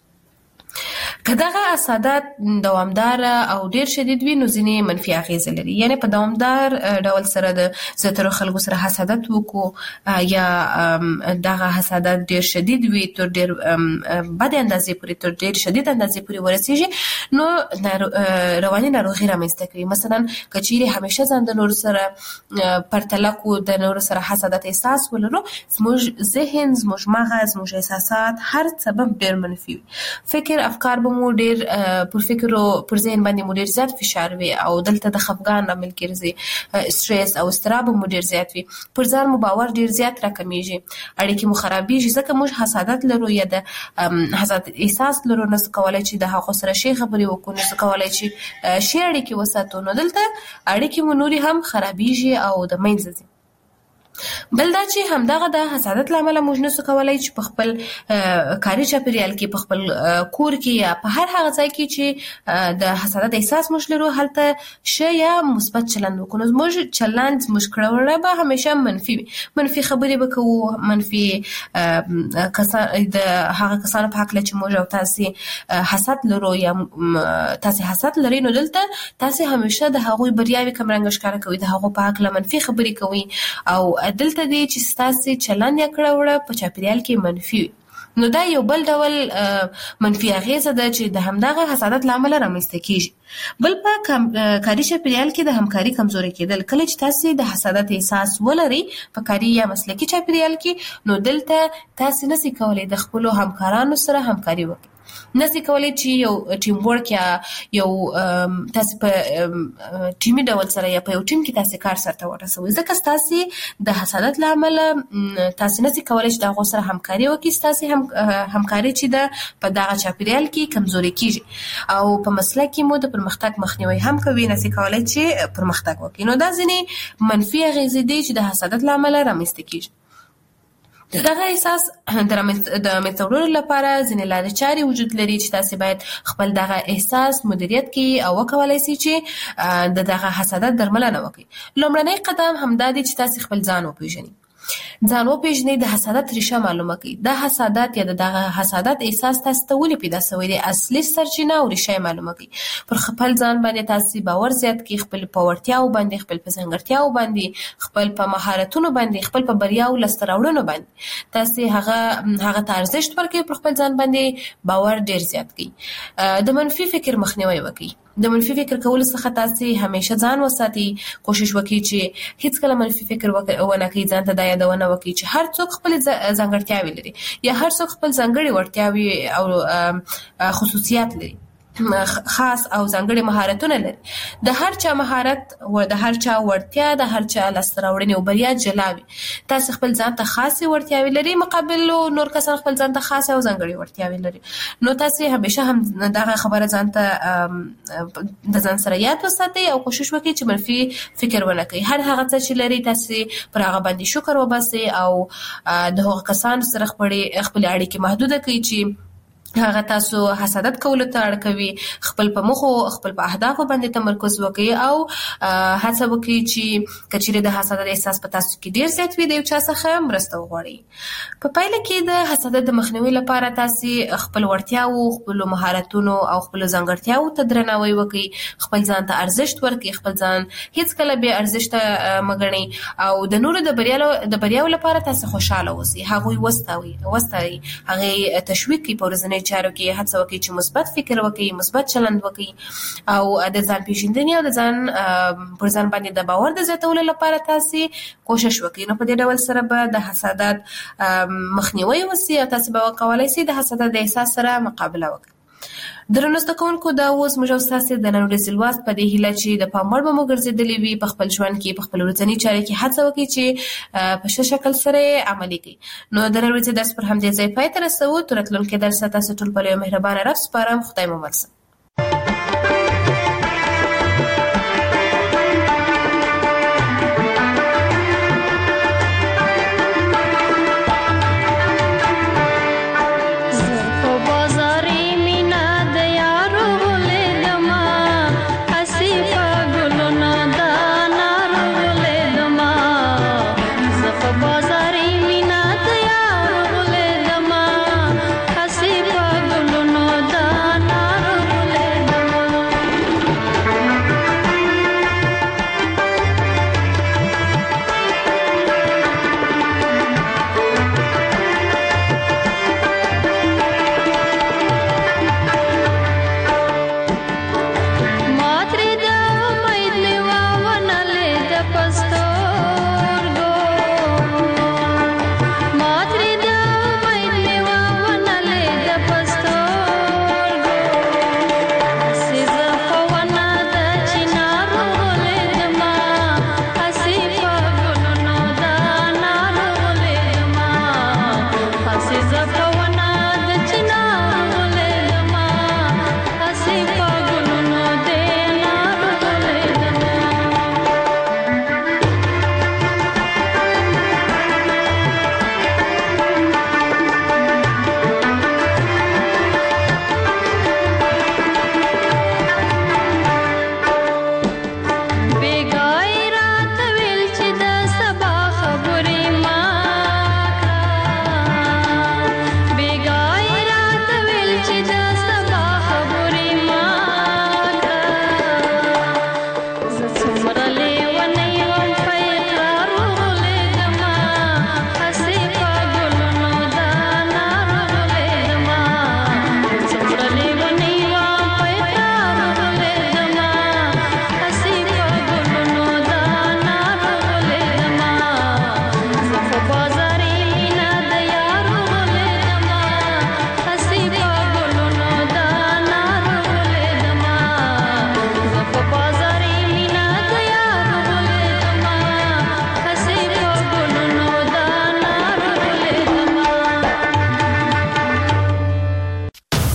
Speaker 3: که دغه حسادت دوامدار او ډیر شدید وي نو ځینې منفي اغیزې لري. یعنی په دوامدار ډول سره د زیاتره خلکو سره حسادت وکړو یا دغه حسادت ډیر شدید وي تر ډیر بد اندازې پورې تر ډیر شدید اندازې پورې ورسیږي نو رواني ناروغي رامنځته کوي. مثلا که چیرې همیشه ځان د نور سره پرتله کو د نور سره حسادت احساس ولرو زموږ ذهن زموږ مغز زموږ احساسات هر سبب ډیر منفي فکر افکار به مو ډیر پر فکر او پر ذهن باندې مو ډیر زیات فشار وي او دلته د خفګان عامل ګرځي سټرس او استراب مو ډیر زیات وي پر ځان مو باور ډیر زیات راکمیږي اړیکې مو خرابېږي ځکه موږ حسادت لرو یا د حسادت احساس لرو نو څه کولای چې د هغه سره شي خبرې وکړو نو څه کولای چې شي اړیکې وساتو نو دلته اړیکې مو نوري هم خرابېږي او د منځ ځي. بل دا چې همدغه د حسادت لامل موږ نشو کولای چې په خپل کاري چاپیریال کې په خپل کور کې یا په هر هغه ځای کې چې د حسادت احساس موږ لرو هلته شی یا مثبت چلند وکړو. موږ چلند موږ کړو به همیشه منفي منفي خبرې وکړو منفي کسان د هغه کسانو په حق چې موږ او تاسو حسد لرو یا تاسو حسد لري نو دلته تاسو همیشه د هغوی بریاوي کوم رنګ ښکار کوي د هغو په حق منفي خبرې کوي او دلته دی چې ستاسو چلند یا کړه وړه په چاپیریال کې منفي نو دا یو بل ډول منفي اغیزه ده چې د همدغه حسادت لامل رامنځته کیږي. بل په کاري چاپیریال کې د همکاري کمزوري کېدل کله چې تاسو د حسادت احساس ولري په کاري یا مسلکي چاپیریال کې نو دلته تاسو نشئ کولای د خپل همکارانو سره همکاري وکړئ نشئ کولای چې یو ټیم ورک یا یو تاسو په ټیمي ډول سره یا په یو ټیم کې تاسو کار سره ورسوي ځکه تاسو د حسادت لامل تاسو نشئ کولای چې د هغو سره همکاري وکړئ تاسو هم همکاري چې د په دغه چاپیریال کې کمزوري کیږي او په مسلک کې مو د پرمختګ مخنیوي هم کوي نشئ کولای چې پرمختګ وکړئ نو دا ځینې منفي اغیزې دي چې د حسادت لامل رامنځته کیږي. دغه احساس د منځته وړلو لپاره ځینې لارې چارې وجود لري چې تاسو باید خپل دغه احساس مدیریت کړئ او وکولای شئ چې د دغه حسادت درملنه وکړئ. لومړنی قدم همدا دی چې تاسو خپل ځان وپېژنئ ځان وپېژنئ د حسادت ریښه معلومه کړئ د حسادت یا دغه حسادت احساس تاسو ته ولې پیدا شوی دی اصلي سرچینه او ریښه معلومه کړئ پر خپل ځان باندې تاسو باور زیات کړئ خپل په وړتیاو باندې خپل په ځانګړتیاو باندې خپل په مهارتونو باندې خپل په بریاو لاسته راوړنو باندې تاسو هغه هغه ته ارزښت ورکړئ پر خپل ځان باندې باور ډیر زیات کړئ د منفي فکر مخنیوي وکړئ د منفي فکر کولو څخه تاسو همیشه ځان وساتئ کوشش وکړئ چې هیڅ کله منفي فکر ونه کړئ ځان ته دا یادونه وکړئ چې هر څوک خپل ځانګړتیاوې لري یا هر څوک خپل ځانګړي وړتیاوې او خصوصیات لري خاص او ځانګړي مهارتونه لري د هر چا مهارت او د هر چا وړتیا د هر چا لاسته راوړنې او بریا جلا وي تاسو خپل ځان ته خاصه وړتیاوې لري مقابل نور کسان خپل ځان ته خاصه او ځانګړي وړتیاوې لري نو تاسو همیشه هم دغه خبره ځان ته د ځان سره یاد وساتئ او کوشش وکړئ چې منفي فکر ونه کړئ هر هغه څه چې لري تاسو پر هغه باندې شکر وباسئ او د هغو کسانو سره خپل خپل اړیکې محدود کړئ چې هغه تاسو حسادت کولو ته اړ کوي خپل په مخو خپل په اهدافو باندې تمرکز وکړئ او هڅه وکړئ چې کچېره د حسادت احساس په تاسو کې ډیر زیات وي د یو چا څخه مرسته وغواړئ په پایله کې د حسادت د مخنیوي لپاره تاسو خپل وړتیاو خپل مهارتونو او خپل ځانګړتیاو ته درناوی وکړئ خپل ځان ته ارزښت ورکړئ خپل ځان هیڅ کله به ارزښت مګنئ او د نورو د بریاو د بریاو لپاره تاسو خوشاله اوسئ هغه وستاوي وستاوي هغه تشویق کوي په ورځني چارو کې هڅه وکړئ چې مثبت فکر وکړئ مثبت چلند وکړئ او د ځان پیژندنې او د ځان پر ځان باندې د باور د زیاتولو لپاره تاسو کوشش وکړئ نو په دې ډول سره به د حسادت مخنیوي وسی او تاسو به وکولای شئ د حسادت د احساس سره مقابله وکړئ. درنو زده کوونکو دا اوس موږ تاسو د نن ورځې لوست په دې هیله چې د پام وړ به مو ګرځېدلې وي په خپل ژوند کې په خپل ورځني چارو کې هڅه وکړئ چې په ښه شکل سره عملي کړئ نو د نن ورځې درس پر همدې ځای پای ته رسوو تر راتلونکي درس تاسو ټول په یو مهربانه رب سپارم خدای مو ورسه.